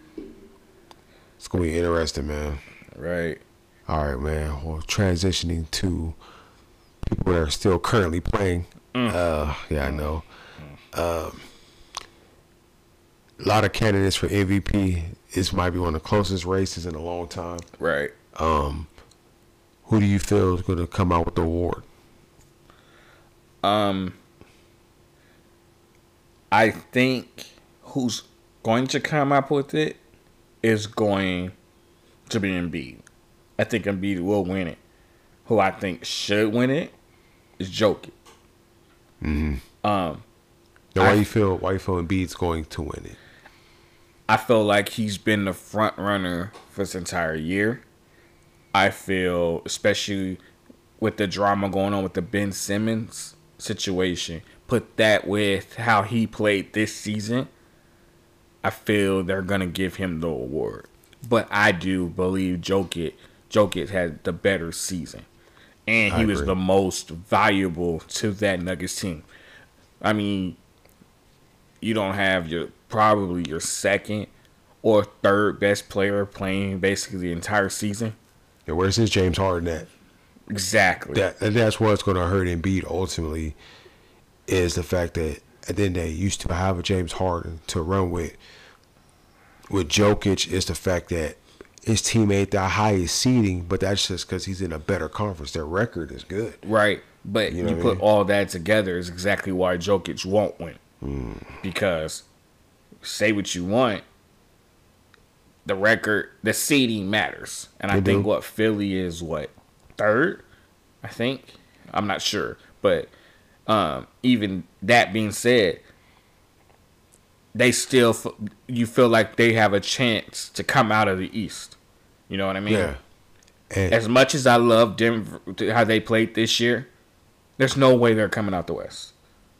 it's going to be interesting, man. Right. All right, man. Well, transitioning to people that are still currently playing. Yeah, I know. A lot of candidates for MVP. This might be one of the closest races in a long time. Right. Who do you feel is going to come out with the award? I think who's going to come up with it is going to be Embiid. I think Embiid will win it. Who I think should win it is Jokic. Mm-hmm. Now, why you feel Embiid's going to win it? I feel like he's been the front runner for this entire year. I feel, especially with the drama going on with the Ben Simmons situation, put that with how he played this season, I feel they're going to give him the award. But I do believe Jokic had the better season. And he was the most valuable to that Nuggets team. I mean, you don't have probably your second or third best player playing basically the entire season. Yeah, where's his James Harden at? Exactly. That's what's going to hurt Embiid ultimately, is the fact that at the end of the day, you still have a James Harden to run with. With Jokic, is the fact that his team ain't the highest seeding, but that's just because he's in a better conference. Their record is good. Right. But you put all that together is exactly why Jokic won't win. Because, say what you want, the record, the seeding matters. And I think what Philly is, third? I think. I'm not sure. But even that being said, they still, you feel like they have a chance to come out of the East. You know what I mean? Yeah. And as much as I love Denver, how they played this year, there's no way they're coming out the West.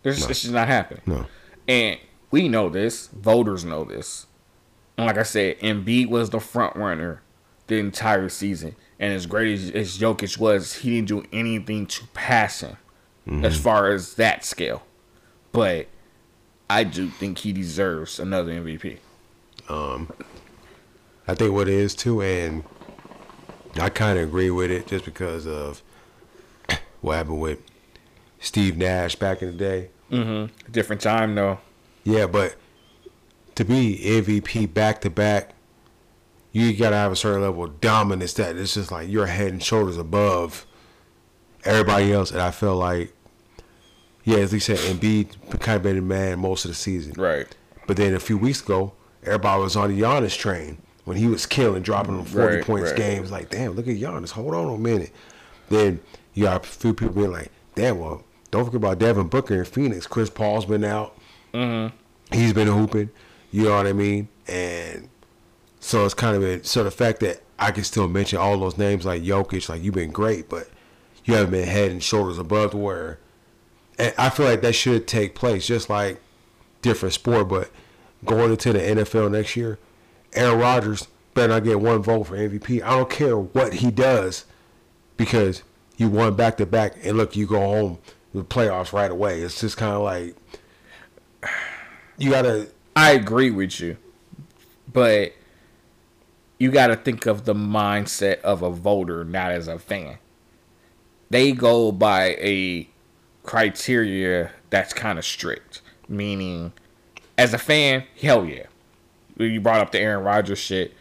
It's just not happening. No. And we know this. Voters know this. And like I said, Embiid was the front runner the entire season. And as great as Jokic was, he didn't do anything to pass him as far as that scale. But I do think he deserves another MVP. I think what it is too, and I kind of agree with it just because of what happened with Steve Nash back in the day. Different time though. Yeah, but to be MVP back to back, you gotta have a certain level of dominance that it's just like you're head and shoulders above everybody else. And I feel like, yeah, as he said, Embiid kind of been the man most of the season. Right. But then a few weeks ago, everybody was on the Giannis train when he was killing, dropping them 40 points games. Like, damn, look at Giannis. Hold on a minute. Then you got a few people being like, damn, well, don't forget about Devin Booker in Phoenix. Chris Paul's been out. He's been hooping. You know what I mean? And so it's kind of so the fact that I can still mention all those names like Jokic, like you've been great, but you haven't been head and shoulders above where. And I feel like that should take place, just like different sport. But going into the NFL next year, Aaron Rodgers better not get one vote for MVP. I don't care what he does because you won back to back, and look, you go home with playoffs right away. It's just kind of like you gotta. I agree with you, but you got to think of the mindset of a voter, not as a fan. They go by a criteria that's kind of strict, meaning as a fan, hell yeah. You brought up the Aaron Rodgers shit.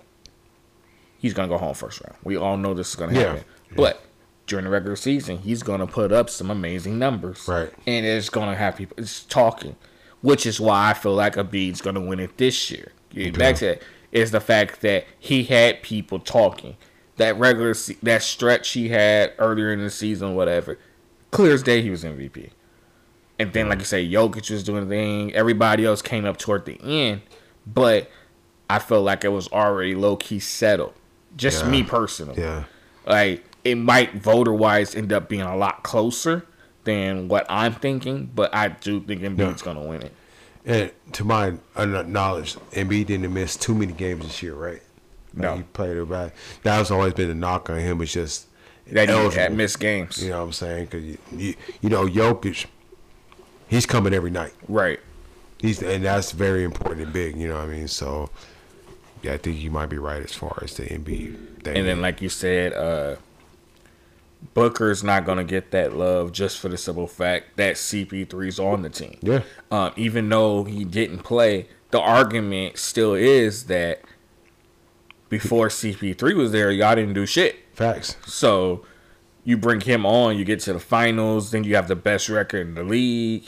He's going to go home first round. We all know this is going to happen. Yeah. But during the regular season, he's going to put up some amazing numbers. Right. And it's going to have people talking, which is why I feel like Embiid's going to win it this year. Back to it is the fact that he had people talking. That stretch he had earlier in the season, whatever, clear as day he was MVP. And then, like you say, Jokic was doing the thing. Everybody else came up toward the end. But I feel like it was already low-key settled. Just me personally. Yeah. Like, it might, voter-wise, end up being a lot closer than what I'm thinking. But I do think Embiid's going to win it. And to my knowledge, Embiid didn't miss too many games this year, right? No. He played it right. That's always been a knock on him. It's just that he had missed games. You know what I'm saying? Because, you know, Jokic, he's coming every night. Right. And that's very important and big, you know what I mean? So, yeah, I think you might be right as far as the Embiid thing. And then, like you said, Booker's not going to get that love just for the simple fact that CP3's on the team. Yeah. Even though he didn't play, the argument still is that before CP3 was there, y'all didn't do shit. Facts. So you bring him on, you get to the finals, then you have the best record in the league.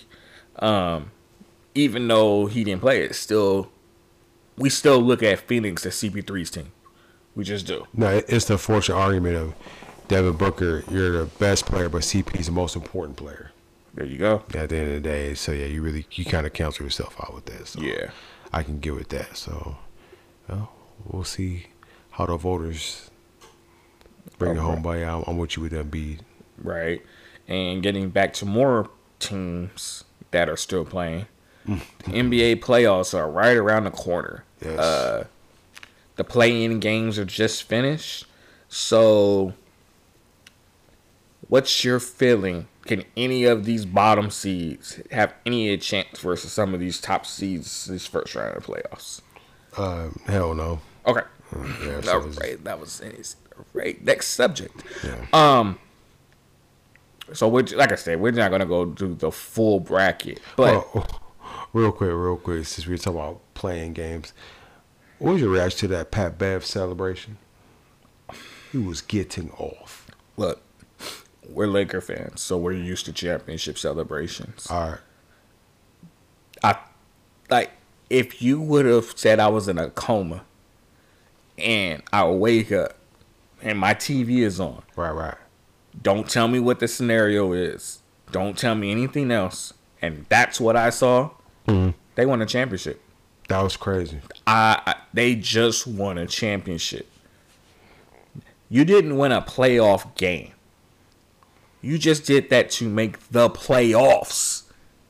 Even though he didn't play, we still look at Phoenix as CP3's team. We just do. No, it's the unfortunate argument of Devin Booker, you're the best player, but CP's the most important player. There you go. At the end of the day, so yeah, you kind of cancel yourself out with that. So yeah, I can get with that. So we'll see how the voters bring it home. But yeah, I'm with you with Embiid. Right, and getting back to more teams that are still playing. The NBA playoffs are right around the corner. Yes. The play-in games are just finished. So, what's your feeling? Can any of these bottom seeds have any chance versus some of these top seeds this first round of the playoffs? Hell no. Okay. Yeah, All right. That was it. All right. Next subject. Yeah. So, like I said, we're not going to go do the full bracket. But real quick, since we're talking about playing games, what was your reaction to that Pat Bev celebration? He was getting off. Look, we're Laker fans, so we're used to championship celebrations. All right. If you would have said I was in a coma and I wake up and my TV is on. Right. Don't tell me what the scenario is. Don't tell me anything else. And that's what I saw. Mm-hmm. They won a championship. That was crazy. They just won a championship. You didn't win a playoff game. You just did that to make the playoffs.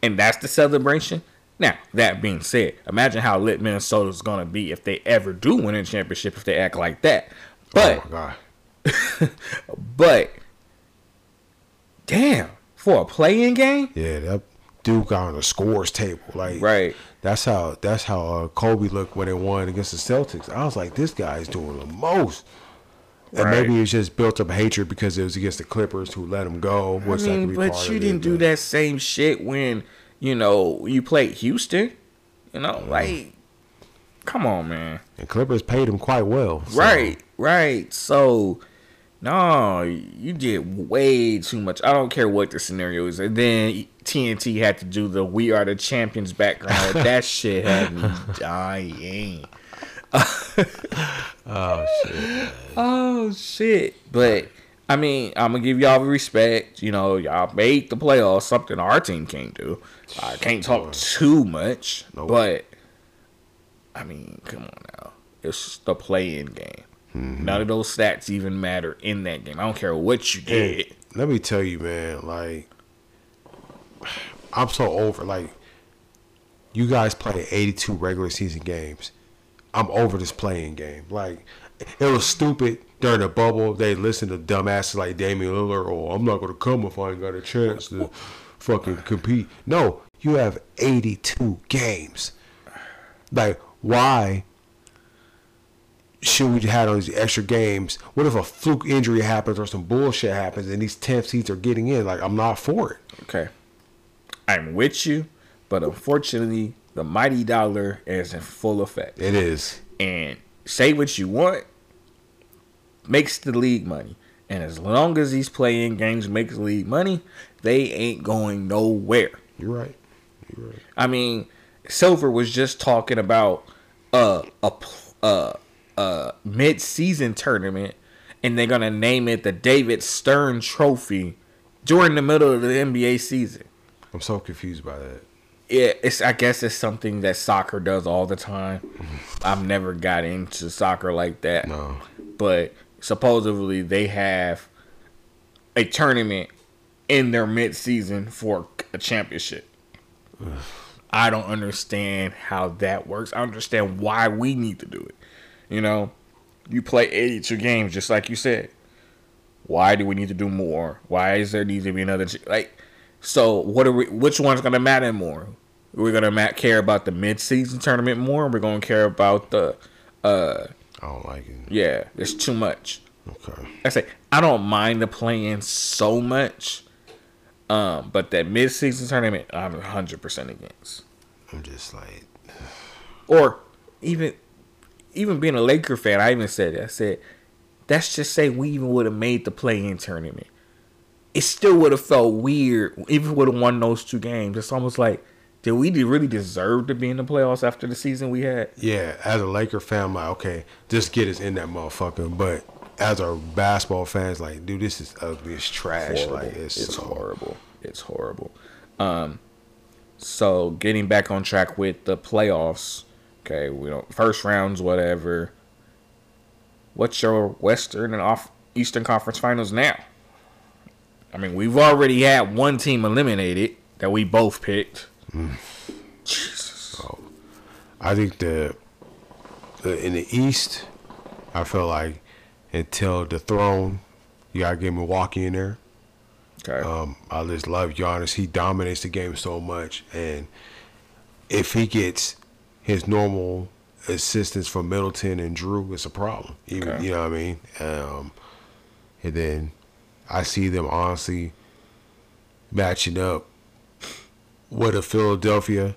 and that's the celebration. Now, that being said, imagine how lit Minnesota's going to be if they ever do win a championship if they act like that. But, oh my God. but, damn, for a play-in game? Yeah, that dude got on the scores table. Like, Right. That's how Kobe looked when they won against the Celtics. I was like, this guy's doing the most. And Right. maybe it's just built up hatred because it was against the Clippers who let him go. Which that could be But part you of didn't it, do but- that same shit when, you played Houston. Like, come on, man. And Clippers paid him quite well. So. Right. So, no, you did way too much. I don't care what the scenario is. And then TNT had to do the "We Are the Champions" background. That shit had me dying. Oh shit. Oh shit! But I mean, I'm gonna give y'all respect. Y'all made the playoffs. Something our team can't do. I can't talk too much, Nope. but I mean, come on now. It's the play-in game. Mm-hmm. None of those stats even matter in that game. I don't care what you did. And let me tell you, man. Like, I'm so over. Like, you guys play 82 regular season games. I'm over this playing game. Like, it was stupid during the bubble. They listened to dumbasses like Damian Lillard. Oh, I'm not going to come if I ain't got a chance to fucking compete. No, you have 82 games. Like, why should we have those extra games? What if a fluke injury happens or some bullshit happens and these 10 seats are getting in? Like, I'm not for it. Okay, I'm with you, but unfortunately, the mighty dollar is in full effect. It is. And say what you want, makes the league money. And as long as these play-in games make the league money, they ain't going nowhere. You're right. I mean, Silver was just talking about a mid-season tournament, and they're gonna name it the David Stern Trophy during the middle of the NBA season. I'm so confused by that. Yeah, I guess it's something that soccer does all the time. I've never got into soccer like that. No. But supposedly they have a tournament in their mid-season for a championship. I don't understand how that works. I understand why we need to do it. You play 82 games, just like you said. Why do we need to do more? Why is there need to be another? So what are we? Which one's gonna matter more? Are we gonna care about the mid-season tournament more? Or we're gonna care about the? I don't like it. Yeah, there's too much. Okay. I don't mind the play-in so much, but that mid-season tournament, I'm 100% against. I'm just like, Or even being a Laker fan, I even said it. I said, let's just say we even would have made the play-in tournament. It still would have felt weird, even would have won those 2 games. It's almost like, did we really deserve to be in the playoffs after the season we had? yeah, as a Laker fan, I'm like, okay, just get us in that motherfucker. But as a basketball fan, it's like, dude, this is ugly. It's trash. Horrible. Like, it's so horrible. It's horrible. So getting back on track with the playoffs. Okay, first rounds, whatever. What's your Western and Eastern Conference Finals now? I mean, we've already had one team eliminated that we both picked. Jesus. I think the in the East, I feel like until the throne, you gotta get Milwaukee in there. Okay. I just love Giannis. He dominates the game so much, and if he gets his normal assistance from Middleton and Drew, it's a problem. Okay. You know what I mean? And then I see them honestly matching up with a Philadelphia.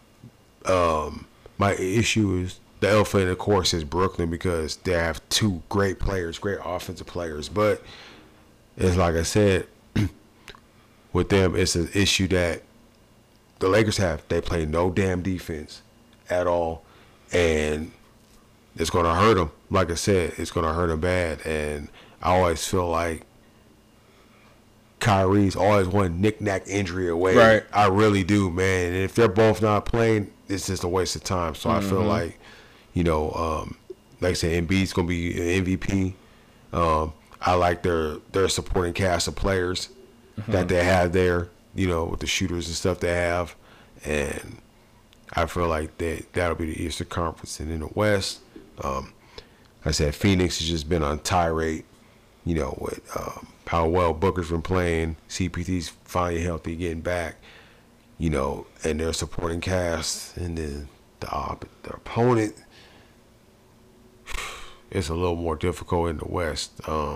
My issue is the elephant, of course, is Brooklyn because they have 2 great players, great offensive players. But it's like I said, with them, it's an issue that the Lakers have. They play no damn defense at all, and it's going to hurt them. Like I said, it's going to hurt them bad. And I always feel like Kyrie's always one knick-knack injury away. Right. I really do, man. And if they're both not playing, it's just a waste of time. So I feel like, like I said, Embiid's going to be an MVP. I like their supporting cast of players that they have there. with the shooters and stuff they have, and I feel like that'll be the Eastern Conference. And in the West, I said Phoenix has just been on tirade, with how well Booker's been playing, CP3's finally healthy, getting back, and their supporting cast, and then the opponent. It's a little more difficult in the West.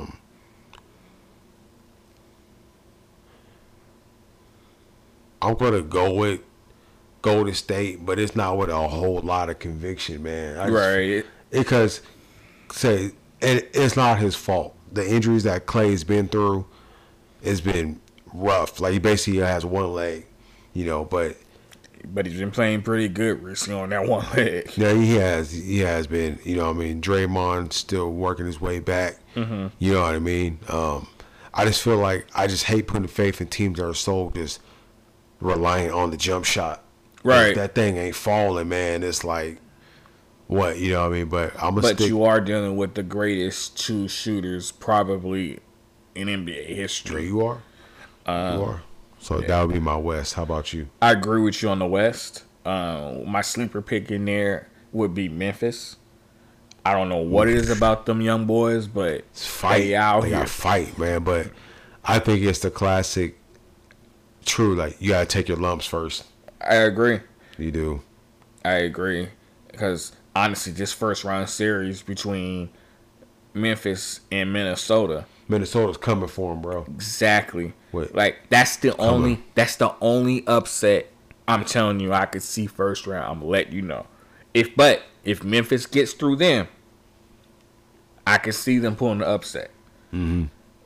I'm gonna go with Golden State, but it's not with a whole lot of conviction, man. Right. Because it's not his fault. The injuries that Clay's been through has been rough. Like, he basically has one leg, but he's been playing pretty good recently on that one leg. Yeah, he has been. Draymond still working his way back. Mm-hmm. You know what I mean? I just feel like I just hate putting faith in teams that are so just reliant on the jump shot. Right. If that thing ain't falling, man, it's like, what, you know what I mean? But you are dealing with the greatest two shooters probably in NBA history. Yeah, you are. You are. So that would be my West. How about you? I agree with you on the West. My sleeper pick in there would be Memphis. I don't know what it is about them young boys, but it's fight. They out here. Got fight, man. But I think it's the classic. True, like, you gotta take your lumps first. I agree. You do. I agree, because honestly, this first round series between Memphis and Minnesota's coming for him, bro. Exactly. What? Like, that's the only upset I'm telling you I could see first round. I'm gonna let you know. If Memphis gets through them, I can see them pulling the upset. Mm-hmm.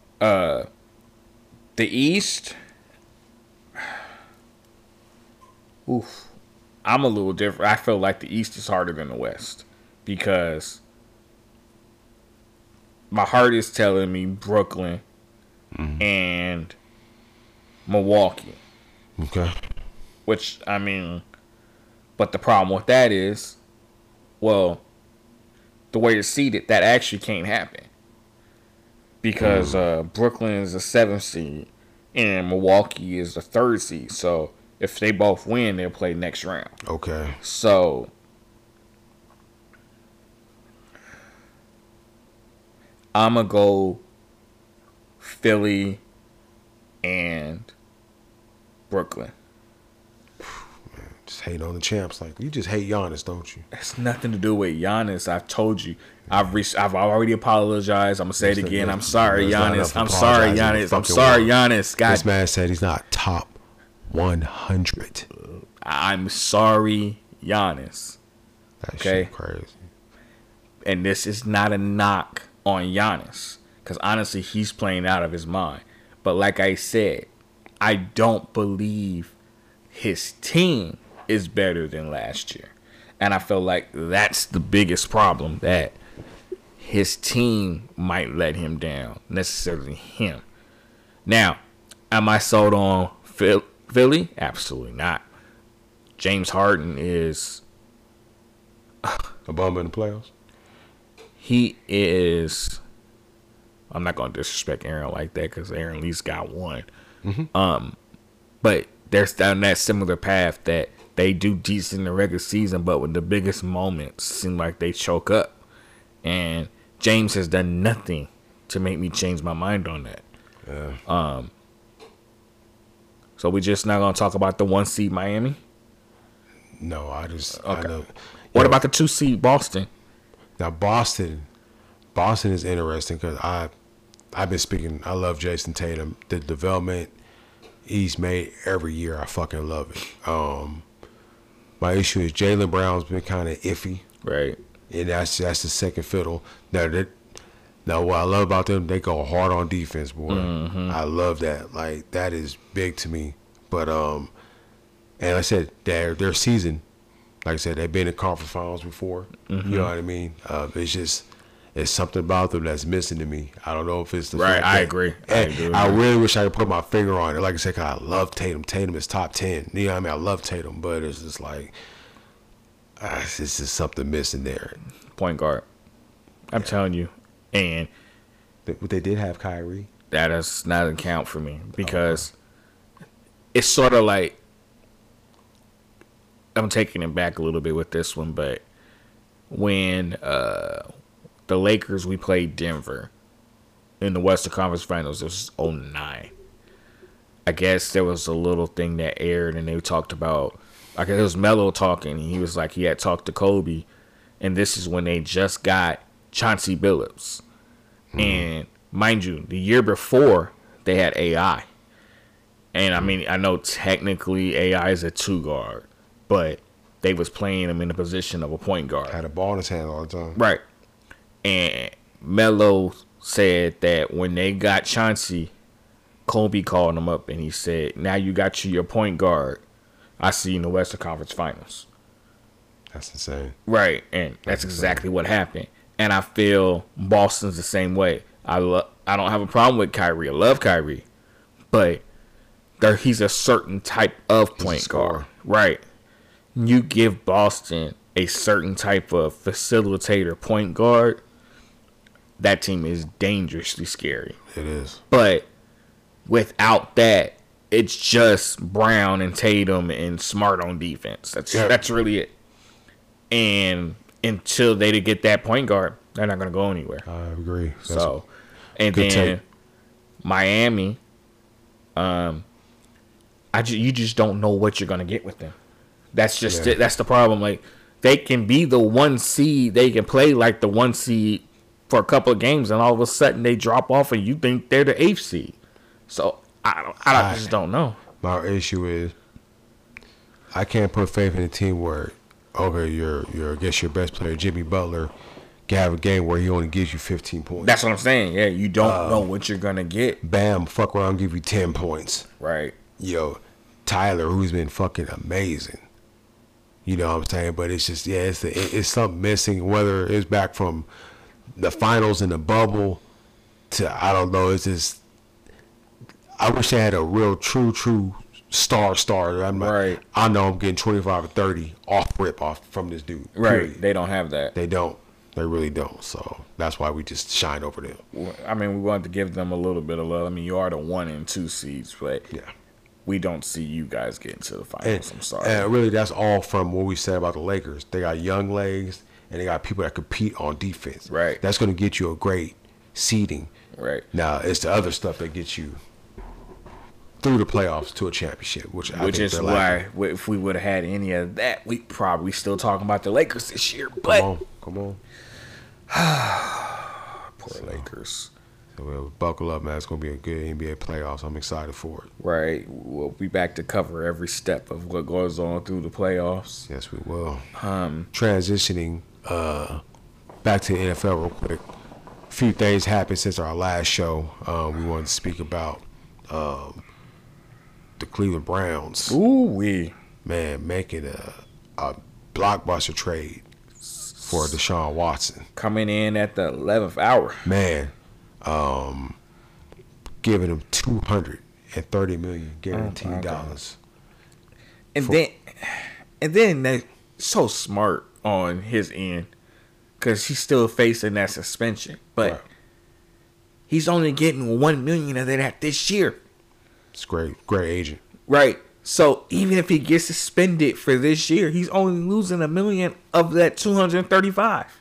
The East, oof. I'm a little different. I feel like the East is harder than the West because my heart is telling me Brooklyn and Milwaukee. Okay. Which, I mean, but the problem with that is, well, the way it's seeded, that actually can't happen. Because Brooklyn is the 7th seed and Milwaukee is the 3rd seed. So if they both win, they'll play next round. Okay. So I'm going to go Philly and Brooklyn. Just hate on the champs. Like, you just hate Giannis, don't you? It's nothing to do with Giannis. I've told you. I've already apologized. I'm going to say it again. I'm sorry, Giannis. I'm sorry, Giannis. I'm sorry, Giannis. God. This man said he's not top 100. I'm sorry, Giannis. That okay? Shit crazy. And this is not a knock on Giannis. Because honestly, he's playing out of his mind. But like I said, I don't believe his team is better than last year. And I feel like that's the biggest problem, that his team might let him down, necessarily him. Now, am I sold on Philly? Absolutely not. James Harden is a bum in the playoffs. He is. I'm not gonna disrespect Aaron like that because Aaron at least got one. Mm-hmm. But they're down that similar path that they do decent in the regular season, but with the biggest moments seem like they choke up. And James has done nothing to make me change my mind on that. Yeah. So we just not gonna talk about the 1 seed Miami? No, okay. I know. What about the 2 seed Boston? Now Boston is interesting because I've been speaking. I love Jason Tatum. The development he's made every year, I fucking love it. My issue is Jaylen Brown's been kind of iffy, right? And that's the second fiddle. Now what I love about them, they go hard on defense, boy. Mm-hmm. I love that. Like, that is big to me. But and like I said, their season, like I said, they've been in conference finals before. Mm-hmm. You know what I mean? It's something about them that's missing to me. I don't know if it's the right. fact I that, agree. I really wish I could put my finger on it. Like I said, 'cause I love Tatum. Tatum is top 10. You know what I mean? I love Tatum, but it's just like it's just something missing there. Point guard. I'm telling you, and they did have Kyrie. That does not count for me because it's sort of like, I'm taking it back a little bit with this one, but when the Lakers, we played Denver in the Western Conference Finals, it was 2009. I guess there was a little thing that aired, and they talked about, I guess it was Melo talking, and he was like, he had talked to Kobe, and this is when they just got Chauncey Billups. And mind you, the year before, they had AI. And I mean, I know technically AI is a 2 guard, but they was playing him in the position of a point guard. Had a ball in his hand all the time. Right. And Melo said that when they got Chauncey, Kobe called him up and he said, now you got your point guard. I see you in the Western Conference Finals. That's insane. Right. And that's exactly what happened. And I feel Boston's the same way. I don't have a problem with Kyrie. I love Kyrie. But he's a certain type of point guard. Right. You give Boston a certain type of facilitator point guard, that team is dangerously scary. It is. But without that, it's just Brown and Tatum and Smart on defense. That's really it. And until they get that point guard, they're not going to go anywhere. I agree. And then take. Miami, you just don't know what you're going to get with them. That's just it. That's the problem. Like, they can be the 1 seed. They can play like the 1 seed for a couple of games, and all of a sudden they drop off, and you think they're the 8th seed. So I just don't know. My issue is I can't put faith in a team where, okay, your I guess your best player, Jimmy Butler, can have a game where he only gives you 15 points. That's what I'm saying. Yeah, you don't know what you're gonna get. Bam, fuck around, give you 10 points. Right. Yo, Tyler, who's been fucking amazing. You know what I'm saying? But it's just, it's something missing, whether it's back from the finals in the bubble to, I don't know, it's just, I wish they had a real true star. Right. I know I'm getting 25 or 30 off from this dude. Right. Period. They don't have that. They don't. They really don't. So that's why we just shine over them. I mean, we wanted to give them a little bit of love. I mean, you are the 1 and 2 seeds, but we don't see you guys getting to the finals. I'm sorry. And really, that's all from what we said about the Lakers. They got young legs, and they got people that compete on defense. Right. That's going to get you a great seeding. Right. Now, it's the other stuff that gets you through the playoffs to a championship, which is why if we would have had any of that, we probably still talking about the Lakers this year. But come on. Poor Lakers. So we'll buckle up, man. It's going to be a good NBA playoffs. I'm excited for it. Right. We'll be back to cover every step of what goes on through the playoffs. Yes, we will. Transitioning back to the NFL real quick. A few things happened since our last show. We wanted to speak about the Cleveland Browns. Ooh-wee. Man, making a blockbuster trade for Deshaun Watson. Coming in at the 11th hour. Man, giving him $230 million guaranteed dollars. And then they're so smart on his end because he's still facing that suspension, but he's only getting $1 million of that this year. It's great agent. Right. So even if he gets suspended for this year, he's only losing $1 million of that 235.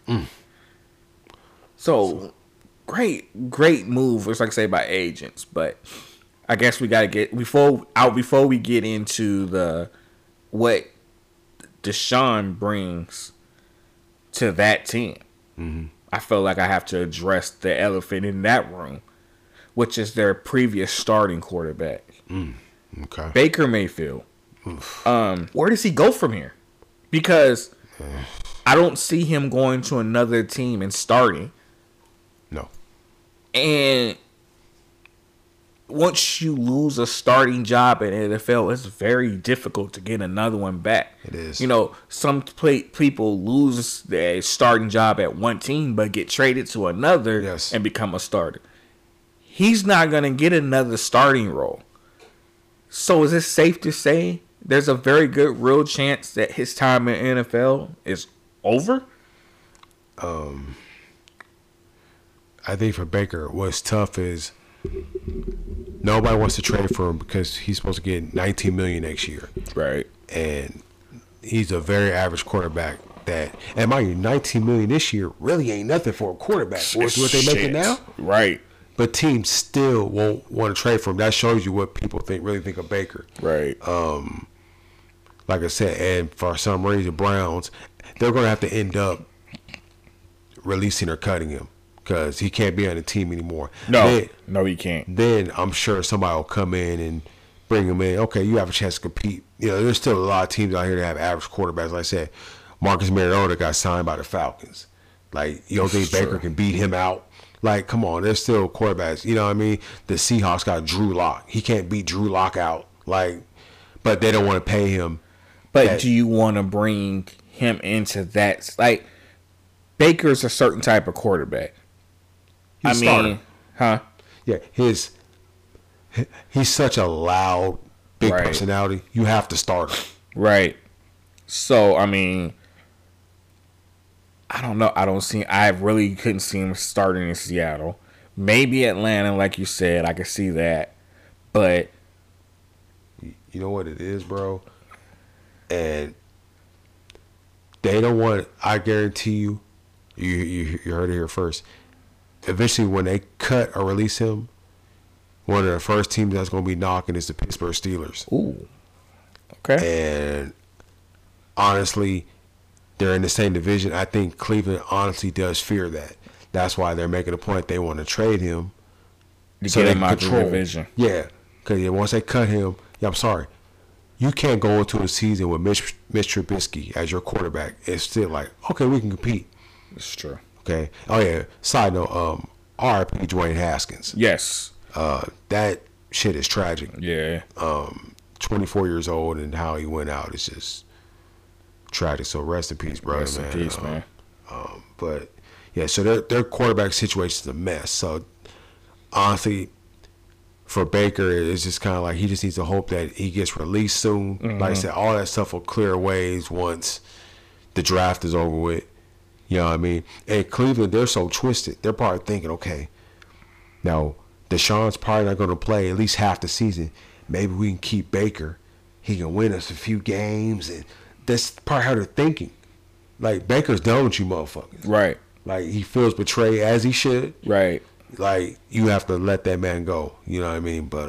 So great move. It's like I say by agents, but I guess we gotta get before we get into what Deshaun brings to that team. Mm-hmm. I feel like I have to address the elephant in that room, which is their previous starting quarterback. Okay. Baker Mayfield. Where does he go from here? Because I don't see him going to another team and starting. No. And once you lose a starting job in the NFL, it's very difficult to get another one back. It is. You know, some people lose their starting job at one team but get traded to another and become a starter. He's not going to get another starting role. So is it safe to say there's a very good real chance that his time in NFL is over? I think for Baker, what's tough is Nobody wants to trade for him because he's supposed to get $19 million next year, Right. and he's a very average quarterback. That, and mind you, $19 million this year really ain't nothing for a quarterback. What's what they making now? Right. But teams still won't want to trade for him. That shows you what people really think of Baker. Right. Like I said, and for some reason, Browns, they're going to have to end up releasing or cutting him because he can't be on the team anymore. No, he can't. Then I'm sure somebody will come in and bring him in. Okay, you have a chance to compete. You know, there's still a lot of teams out here that have average quarterbacks. Like I said, Marcus Mariota got signed by the Falcons. Like, you don't think Baker can beat him out? Like, come on, there's still quarterbacks. You know what I mean? The Seahawks got Drew Lock. He can't beat Drew Lock out. Like, but they don't want to pay him. But do you want to bring him into that? Like, Baker's a certain type of quarterback. He's starter. Huh? Yeah, he's such a loud, big personality. You have to start him. Right. So, I mean, I don't know. I really couldn't see him starting in Seattle. Maybe Atlanta, like you said. I could see that. But you know what it is, bro? And they don't want, I guarantee you, you heard it here first. Eventually, when they cut or release him, one of the first teams that's going to be knocking is the Pittsburgh Steelers. Ooh. Okay. And honestly, they're in the same division. I think Cleveland honestly does fear that. That's why they're making a point they want to trade him. To get him out of the division. Yeah. Because once they cut him, I'm sorry. You can't go into a season with Mitch Trubisky as your quarterback. It's still like, okay, we can compete. It's true. Okay. Oh, yeah. Side note, RIP Dwayne Haskins. Yes. That shit is tragic. Yeah. 24 years old and how he went out is just tragic. So rest in peace, brother. Rest in peace, man. But yeah, so their quarterback situation is a mess. So honestly, for Baker, it's just kind of like he just needs to hope that he gets released soon. Mm-hmm. Like I said, all that stuff will clear ways once the draft is over with. You know what I mean? And Cleveland, they're so twisted. They're probably thinking, okay, now Deshaun's probably not going to play at least half the season. Maybe we can keep Baker. He can win us a few games. And that's probably how they're thinking. Like, Baker's done with you motherfuckers. Right. Like, he feels betrayed as he should. Right. Like, you have to let that man go. You know what I mean? But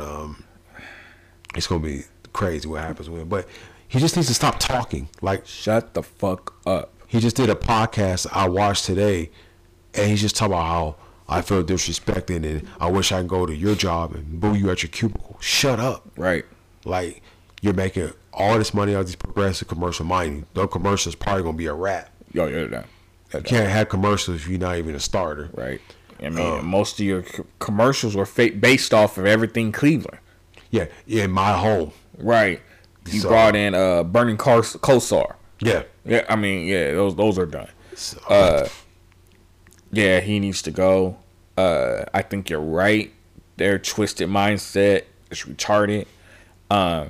it's going to be crazy what happens with him. But he just needs to stop talking. Like, shut the fuck up. He just did a podcast I watched today, and he's just talking about how I feel disrespected and I wish I could go to your job and boo you at your cubicle. Shut up. Right. Like, you're making all this money out of these progressive commercials. Mind you, those commercials probably going to be a wrap. Yo, yeah. You can't have commercials if you're not even a starter. Right. I mean, most of your commercials were based off of everything Cleveland. Yeah, in my home. Right. You brought in Bernie Kosar. Yeah. Yeah, I mean, yeah, those are done. Yeah, he needs to go. I think you're right. Their twisted mindset is retarded. I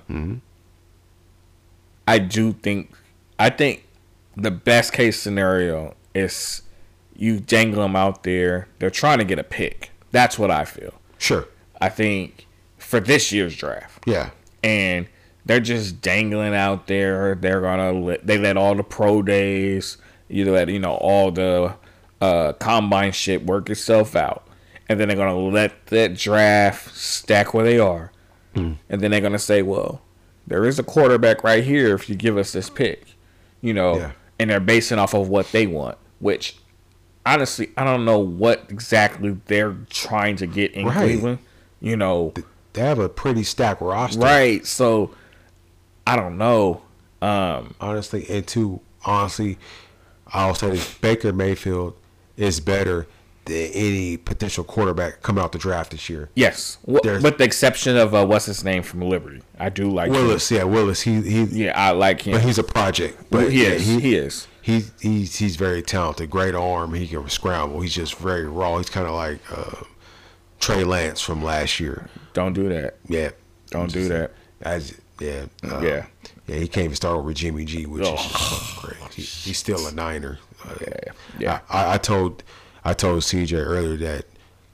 think the best case scenario is you jangle them out there. They're trying to get a pick. That's what I feel. Sure. I think for this year's draft. Yeah. And they're just dangling out there. They're gonna let all the pro days, all the combine shit work itself out, and then they're gonna let that draft stack where they are, and then they're gonna say, well, there is a quarterback right here if you give us this pick, and they're basing off of what they want, which honestly I don't know what exactly they're trying to get in Cleveland. They have a pretty stacked roster, right? So I don't know. Honestly, I'll say this: Baker Mayfield is better than any potential quarterback coming out the draft this year. Yes, with the exception of what's his name from Liberty. I do like Willis. him. Yeah, Willis. I like him, but he's a project. But he is. He's very talented. Great arm. He can scramble. He's just very raw. He's kind of like Trey Lance from last year. Don't do that. Yeah, don't do that. Yeah, he can't even start over Jimmy G, which is just great. He's still a Niner. I told CJ earlier that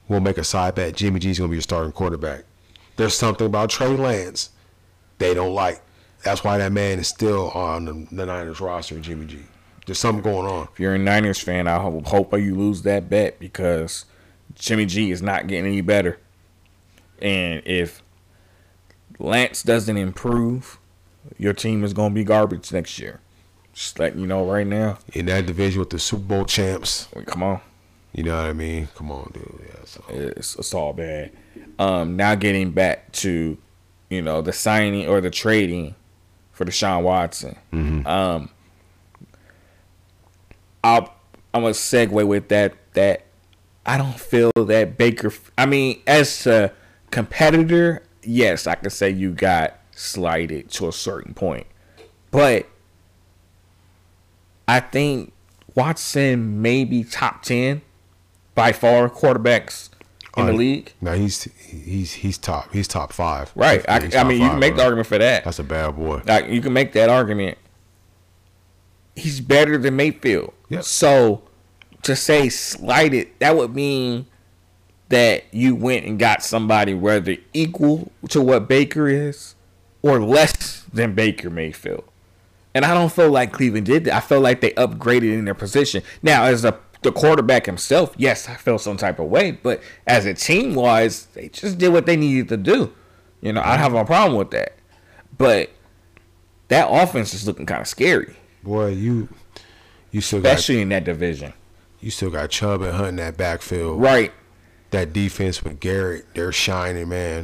we'll make a side bet. Jimmy G's going to be your starting quarterback. There's something about Trey Lance they don't like. That's why that man is still on the Niners roster, Jimmy G. There's something going on. If you're a Niners fan, I hope you lose that bet because Jimmy G is not getting any better. And if Lance doesn't improve, your team is going to be garbage next year. Just letting you know right now. In that division with the Super Bowl champs. Come on. You know what I mean? Come on, dude. Yeah, so. It's all bad. Now getting back to, the signing or the trading for Deshaun Watson. Mm-hmm. I'm going to segue with that I don't feel that Baker... I mean, as a competitor, yes, I can say you got slighted to a certain point. But I think Watson may be top 10 by far quarterbacks in the league. No, he's top. He's top 5. Right. I mean, you can make the argument for that. That's a bad boy. Like, you can make that argument. He's better than Mayfield. Yep. So to say slighted, that would mean that you went and got somebody whether equal to what Baker is or less than Baker Mayfield. And I don't feel like Cleveland did that. I feel like they upgraded in their position. Now, as the quarterback himself, yes, I feel some type of way. But as a team-wise, they just did what they needed to do. I have no problem with that. But that offense is looking kind of scary. Boy, you still especially in that division. You still got Chubb and Hunt in that backfield. Right. That defense with Garrett, they're shining, man.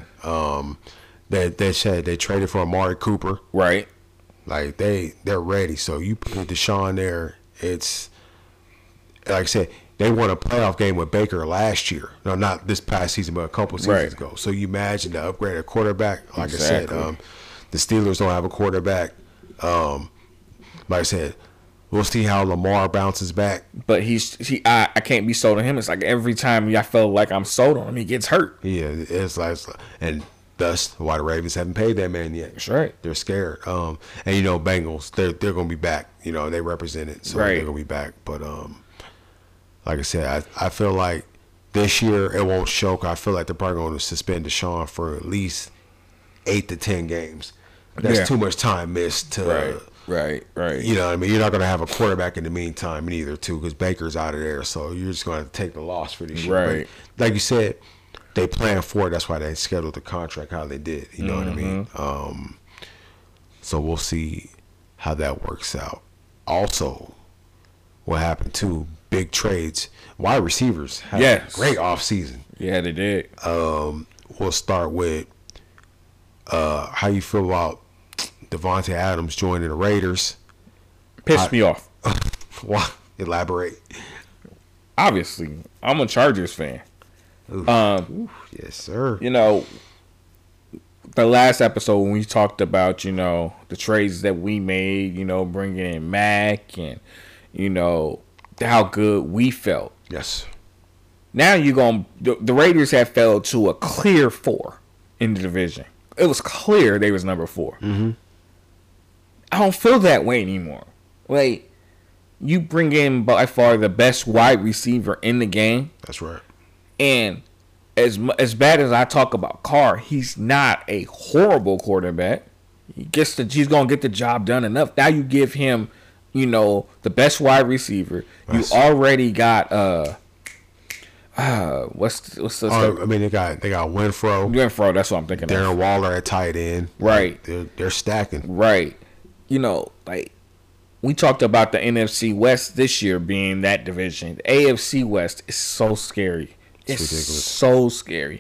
They said they traded for Amari Cooper. Right. Like they're ready. So you put Deshaun there. It's like I said, they won a playoff game with Baker last year. No, not this past season, but a couple seasons ago. So you imagine the upgrade of quarterback. Like exactly. I said, the Steelers don't have a quarterback. Like I said, we'll see how Lamar bounces back. But I can't be sold on him. It's like every time I feel like I'm sold on him, he gets hurt. Yeah, it's like, and that's why the Ravens haven't paid that man yet. That's right. They're scared. And Bengals, they're going to be back. They represent it, so they're going to be back. But like I said, I feel like this year it won't choke. I feel like they're probably going to suspend Deshaun for at least 8 to 10 games. That's too much time missed to. Right. You know what I mean? You're not going to have a quarterback in the meantime either, too, because Baker's out of there. So you're just going to take the loss for this year. Right. But like you said, they planned for it. That's why they scheduled the contract how they did. You know what I mean? So we'll see how that works out. Also, what happened, too, big trades. Wide receivers had a great offseason. Yeah, they did. We'll start with how you feel about Devontae Adams joining the Raiders. Pissed me off. Why? Elaborate. Obviously, I'm a Chargers fan. Yes, sir. The last episode when we talked about, the trades that we made, bringing in Mac and, how good we felt. Yes. Now the Raiders have fell to a clear 4 in the division. It was clear they was number 4. Mm-hmm. I don't feel that way anymore. Like, you bring in by far the best wide receiver in the game. That's right. And as bad as I talk about Carr, he's not a horrible quarterback. He's going to get the job done enough. Now you give him, the best wide receiver. Nice. You already got what's the I mean, they got Winfro. Winfro, that's what I'm thinking. Darren Waller at tight end. Right. They're stacking. Right. Like we talked about the NFC West this year being that division. The AFC West is so scary. It's ridiculous. So scary.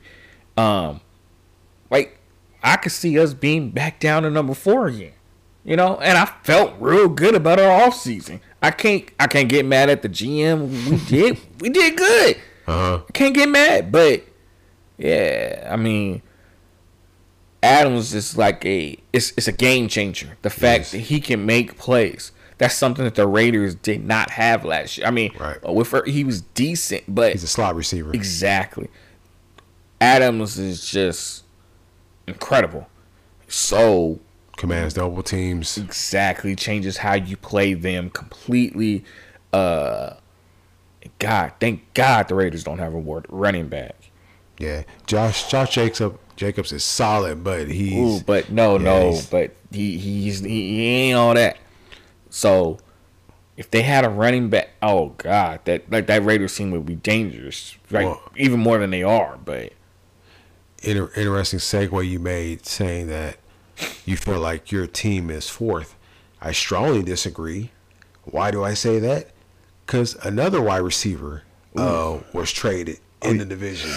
Like I could see us being back down to number 4 again. And I felt real good about our offseason. I can't get mad at the GM. We did good. I can't get mad, but yeah, I mean, Adams is like it's a game changer. The fact that he can make plays, that's something that the Raiders did not have last year. I mean, he was decent, but he's a slot receiver. Exactly. Adams is just incredible. So commands double teams. Exactly, changes how you play them completely. God, thank God the Raiders don't have a running back. Yeah, Josh Jacobs is solid, but he's but but he ain't all that. So if they had a running back, oh god, that Raiders team would be dangerous, right? Well, even more than they are. But interesting segue you made, saying that you feel like your team is fourth. I strongly disagree. Why do I say that? Because another wide receiver was traded in the division.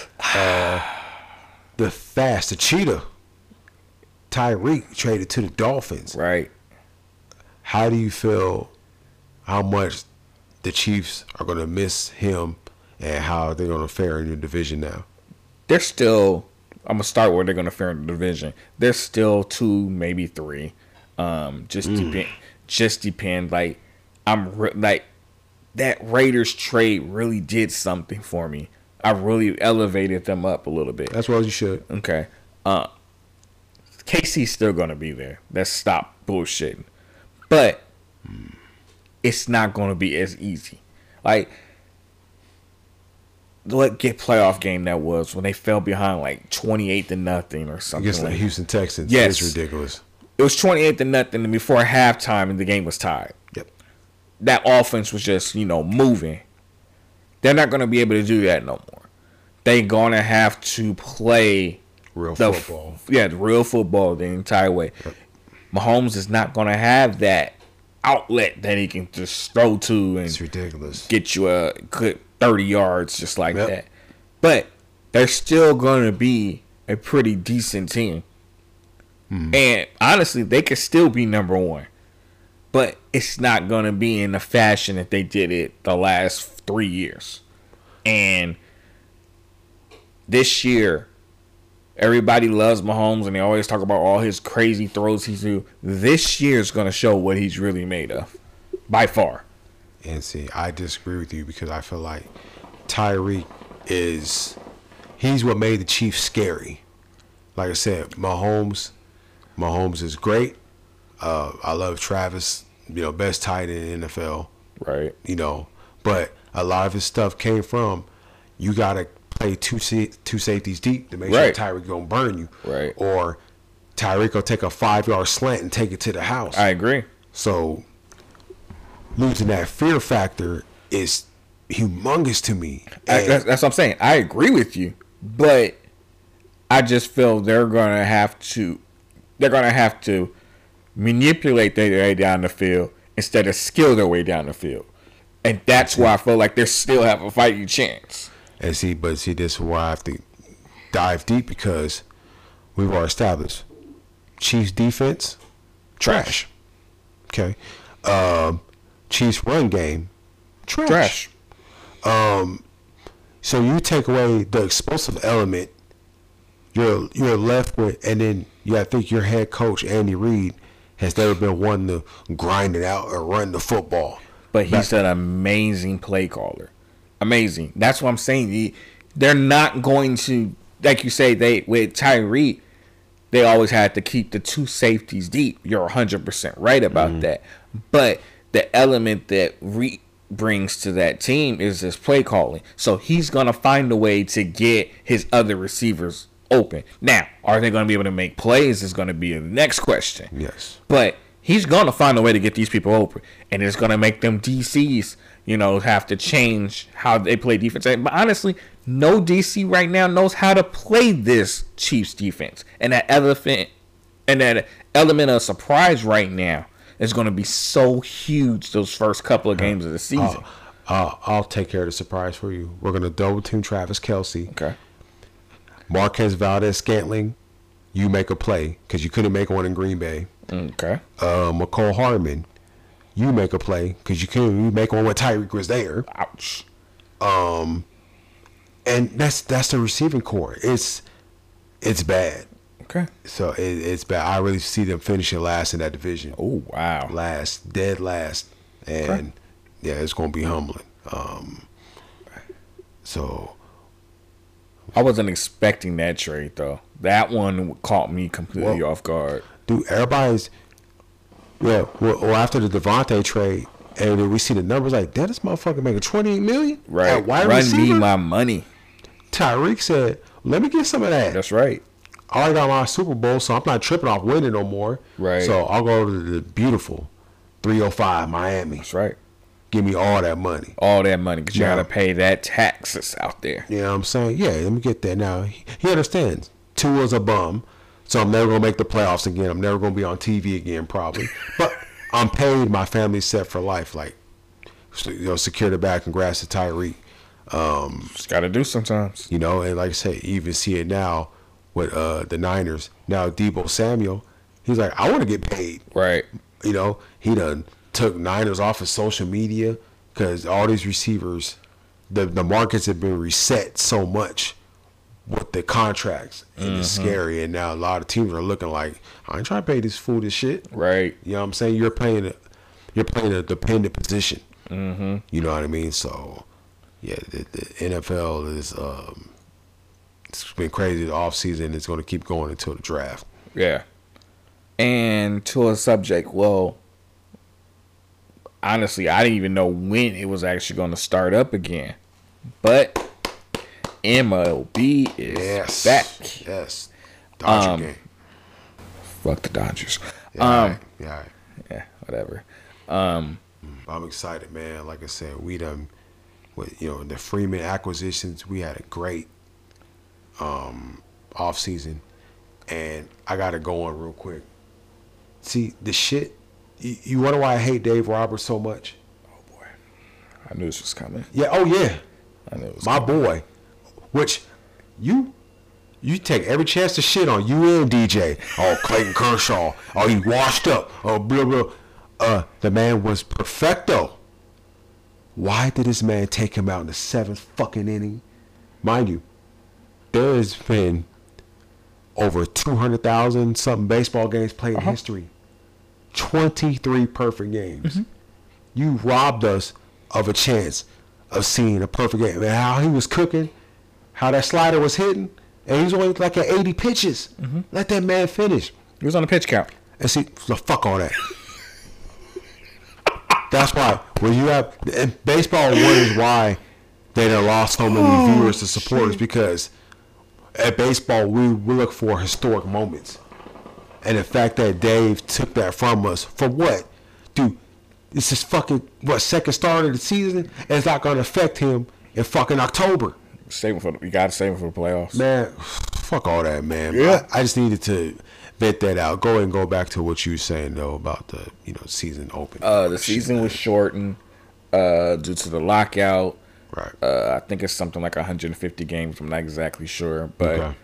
The cheetah, Tyreek, traded to the Dolphins. Right. How do you feel? How much the Chiefs are going to miss him, and how they're going to fare in the division now? They're still. I'm gonna start where they're going to fare in the division. They're still 2, maybe 3. Just depend. Like like that Raiders trade really did something for me. I really elevated them up a little bit. That's what you should. Okay. KC's still going to be there. Let's stop bullshitting. But it's not going to be as easy. Like, what playoff game that was when they fell behind like 28-0 or something. Against the Houston Texans. Yes. It's ridiculous. It was 28-0, and before halftime, and the game was tied. Yep. That offense was just, moving. They're not going to be able to do that no more. They're going to have to play real football. The real football the entire way. Yep. Mahomes is not going to have that outlet that he can just throw to and it's ridiculous. Get you a good 30 yards just like that. But they're still going to be a pretty decent team. And honestly, they could still be number 1. But it's not going to be in the fashion that they did it the last 3 years. And this year, everybody loves Mahomes and they always talk about all his crazy throws he do. This year is going to show what he's really made of, by far. And see, I disagree with you because I feel like Tyreek he's what made the Chiefs scary. Like I said, Mahomes is great. I love Travis, best tight end in the NFL. Right. But a lot of his stuff came from you got to play two safeties deep to make sure Tyreek going to burn you. Right. Or Tyreek will take a 5-yard slant and take it to the house. I agree. So losing that fear factor is humongous to me. That's what I'm saying. I agree with you, but I just feel they're going to have to manipulate their way down the field instead of skill their way down the field. And that's why I feel like they still have a fighting chance. And see, this is why I have to dive deep because we've already established Chiefs defense, trash. Okay. Chiefs run game, trash. So you take away the explosive element, you're left with, and then I think your head coach Andy Reid has never been one to grind it out or run the football. But he's an amazing play caller. Amazing. That's what I'm saying. They're not going to, like you say, with Tyreek, they always had to keep the 2 safeties deep. You're 100% right about that. But the element that Reid brings to that team is his play calling. So he's going to find a way to get his other receivers open. Now, are they going to be able to make plays is going to be the next question. Yes. But he's going to find a way to get these people open. And it's going to make them DCs, have to change how they play defense. But honestly, no DC right now knows how to play this Chiefs defense. And that element of surprise right now is going to be so huge those first couple of games of the season. I'll take care of the surprise for you. We're going to double team Travis Kelce. Okay. Marquez Valdez-Scantling, you make a play because you couldn't make one in Green Bay. Okay. McCole Hardman, you make a play because you make one when Tyreek was there. Ouch. And that's the receiving core. It's bad. Okay. So it's bad. I really see them finishing last in that division. Oh wow. Dead last, and yeah, it's gonna be humbling. So I wasn't expecting that trade though. That one caught me completely off guard. Dude, everybody's well after the Devontae trade, and we see the numbers like that. This motherfucker making $28 million. Right. Wide Run receiver? me my money. Tyreek said, "Let me get some of that." That's right. I already got my Super Bowl, so I'm not tripping off winning no more. Right. So I'll go to the beautiful 305 Miami. That's right. Give me all that money. All that money, because you Yeah. got to pay that taxes out there. You know what I'm saying? Yeah, let me get that. Now, he understands. Tua's a bum, so I'm never going to make the playoffs again. I'm never going to be on TV again, probably. But I'm paid. My family's set for life. Like, secure the bag. Congrats to Tyreek. Just got to do sometimes. You know, and like I said, you even see it now with the Niners. Now, Deebo Samuel, he's like, I want to get paid. Right. You know, he done took Niners off of social media because all these receivers, the markets have been reset so much with the contracts, and it's scary. And now a lot of teams are looking like, I ain't trying to pay this fool this shit. Right. You know what I'm saying? You're playing a dependent position. Mm-hmm. You know what I mean? So, yeah, the NFL is it's been crazy. The offseason is going to keep going until the draft. Yeah. And to a subject, well, honestly, I didn't even know when it was actually going to start up again. But MLB is back. Yes. Dodger game. Fuck the Dodgers. Yeah, Yeah, whatever. I'm excited, man. Like I said, we done with the Freeman acquisitions. We had a great off season, and I got to go on real quick. See the shit. You wonder why I hate Dave Roberts so much? Oh boy, I knew this was coming. Yeah. Oh yeah. I knew it was my coming. boy. Which you take every chance to shit on you and DJ. Oh, Clayton Kershaw. Oh, he washed up. Oh, blah blah. The man was perfecto. Why did this man take him out in the 7th fucking inning? Mind you, there has been over 200,000 something baseball games played in history. 23 perfect games. Mm-hmm. You robbed us of a chance of seeing a perfect game. And how he was cooking, how that slider was hitting, and he was only like at 80 pitches. Mm-hmm. Let that man finish. He was on a pitch count. And see, so fuck all that. That's why when you have and baseball, one is why they done lost so many viewers to supporters, because at baseball we look for historic moments, and the fact that Dave took that from us for what, dude? This is fucking second start of the season, and it's not gonna affect him in fucking October. You gotta save him for the playoffs, man. Fuck all that, man. Yeah. I just needed to vet that out. Go ahead and go back to what you were saying though about the season open. The season was shortened due to the lockout. Right. I think it's something like 150 games. I'm not exactly sure, but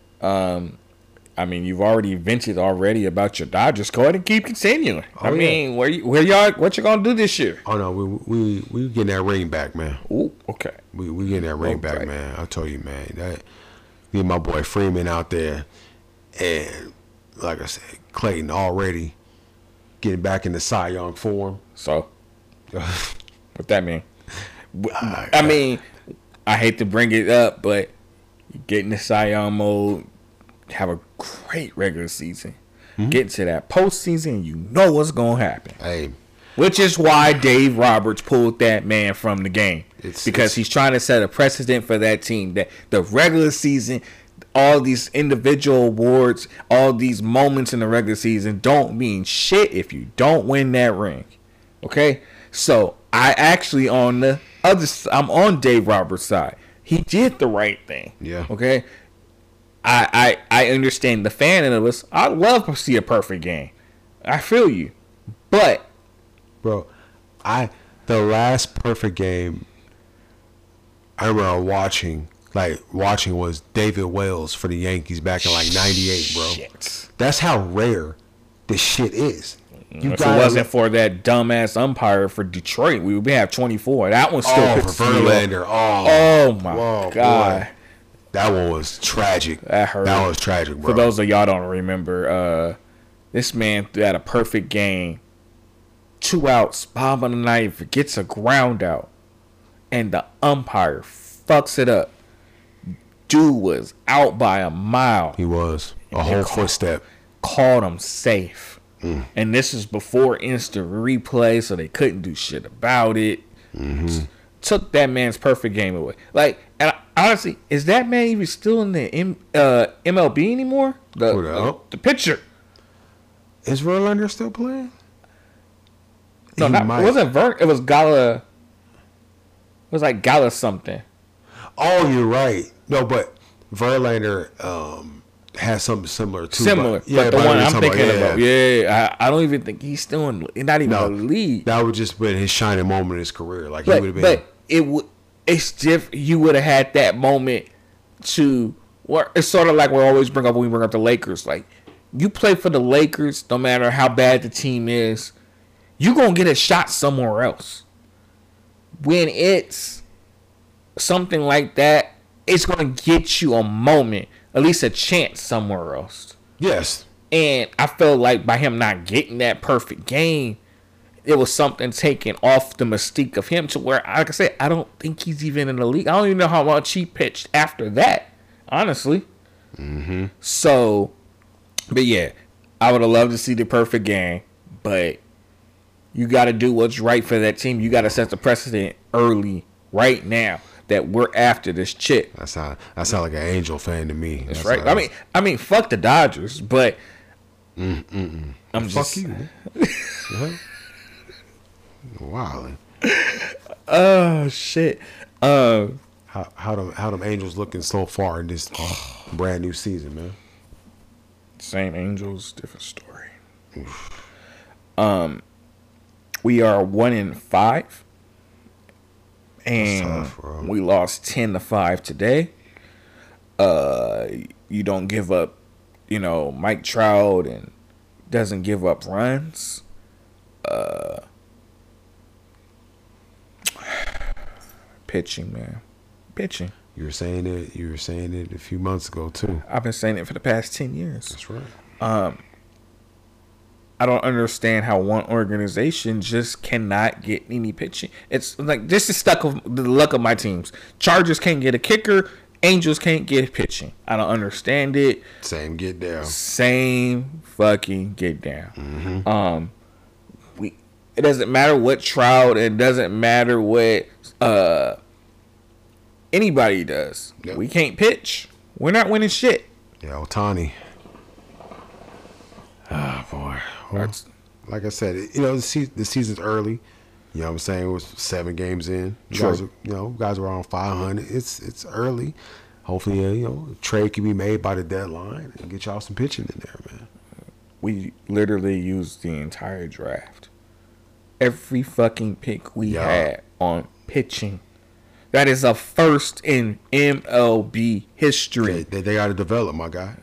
I mean, you've already vented about your Dodgers. Go ahead and keep continuing. I mean, what you gonna do this year? Oh no, we getting that ring back, man. Ooh, okay. We getting that ring back, man. I told you, man. That get my boy Freeman out there, and like I said, Clayton already getting back in the Cy Young form. So, what that mean? I mean, I hate to bring it up, but you get in the Cy Young mode, have a great regular season, get to that postseason, you know what's gonna happen. Hey, which is why Dave Roberts pulled that man from the game, because he's trying to set a precedent for that team that the regular season, all these individual awards, all these moments in the regular season don't mean shit if you don't win that ring. Okay, so I actually I'm on Dave Roberts' side. He did the right thing. Yeah. Okay. I understand the fan in us. I'd love to see a perfect game. I feel you, but bro, the last perfect game I remember watching was David Wells for the Yankees back in like '98, bro. Shit. That's how rare this shit is. If it wasn't for that dumbass umpire for Detroit, we would have 24. That one still for Verlander. Oh my god. Boy. That one was tragic. That hurt. That was tragic, bro. For those of y'all don't remember, this man had a perfect game. 2 outs, bottom of the ninth, gets a ground out, and the umpire fucks it up. Dude was out by a mile. He was. A whole footstep. Called him safe. And this is before instant replay, so they couldn't do shit about it. Mm-hmm. took that man's perfect game away. Like, and honestly, is that man even still in the MLB anymore? The pitcher. Is Verlander still playing? No, it wasn't Vern. It was Gala. It was like Gala something. Oh, you're right. No, but Verlander has something similar too. But the one I'm thinking about. Yeah, I don't even think he's still not even the league. That would just been his shining moment in his career. Like, he would have been. But it's different. You would have had that moment to where it's sort of like we always bring up when we bring up the Lakers. Like, you play for the Lakers, no matter how bad the team is, you're gonna get a shot somewhere else. When it's something like that, it's gonna get you a moment, at least a chance somewhere else. Yes. And I felt like by him not getting that perfect game, it was something taken off the mystique of him to where, like I said, I don't think he's even in the league. I don't even know how much he pitched after that, honestly. Mm-hmm. So, but yeah, I would have loved to see the perfect game, but you got to do what's right for that team. You got to set the precedent early, right now, that we're after this chick. That sound like an Angel fan to me. That's right. I mean, fuck the Dodgers, but I'm fuck you. Wow. Oh shit. How them Angels looking so far in this brand new season, man? Same Angels, different story. We are 1-5. And tough, we lost 10-5 today. You don't give up, Mike Trout, and doesn't give up runs. Pitching, man. Pitching. You were saying it a few months ago too. I've been saying it for the past 10 years. That's right. I don't understand how one organization just cannot get any pitching. It's like this is stuck with the luck of my teams. Chargers can't get a kicker. Angels can't get pitching. I don't understand it. Same get down. Same fucking get down. Mm-hmm. It doesn't matter what Trout. It doesn't matter what anybody does. Yep. We can't pitch. We're not winning shit. Yeah, Ohtani. Oh boy. Well, like I said, the season's early. You know what I'm saying? It was 7 games in. Guys are on 500. It's early. Hopefully, a trade can be made by the deadline and get y'all some pitching in there, man. We literally used the entire draft. Every fucking pick we had on pitching. That is a first in MLB history. They got to develop, my guy.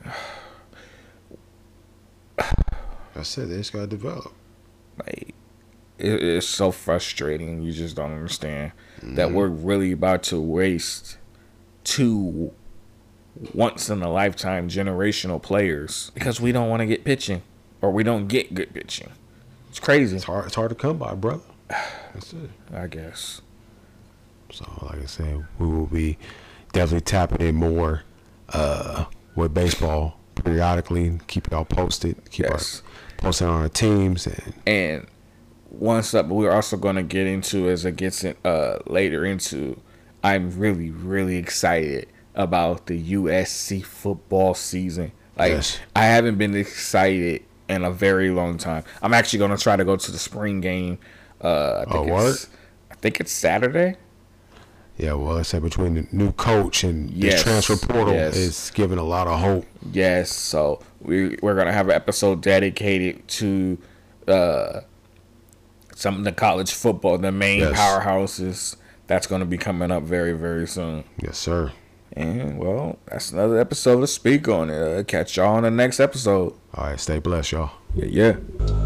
I said they just got to develop. Like, it's so frustrating. You just don't understand that we're really about to waste 2 once-in-a-lifetime generational players because we don't want to get pitching or we don't get good pitching. It's crazy. It's hard to come by, brother. That's it. I guess. So, like I said, we will be definitely tapping in more with baseball periodically. Keep y'all posted. Keep us posted on our teams. And once up, we're also going to get into, as it gets later into, I'm really, really excited about the USC football season. Like, I haven't been excited in a very long time. I'm actually going to try to go to the spring game. I think it's Saturday. Yeah, well, I said between the new coach and the transfer portal is giving a lot of hope. Yes, so we're going to have an episode dedicated to some of the college football, the main powerhouses. That's going to be coming up very, very soon. Yes, sir. And, well, that's another episode to speak on. Catch y'all on the next episode. All right, stay blessed, y'all. Yeah.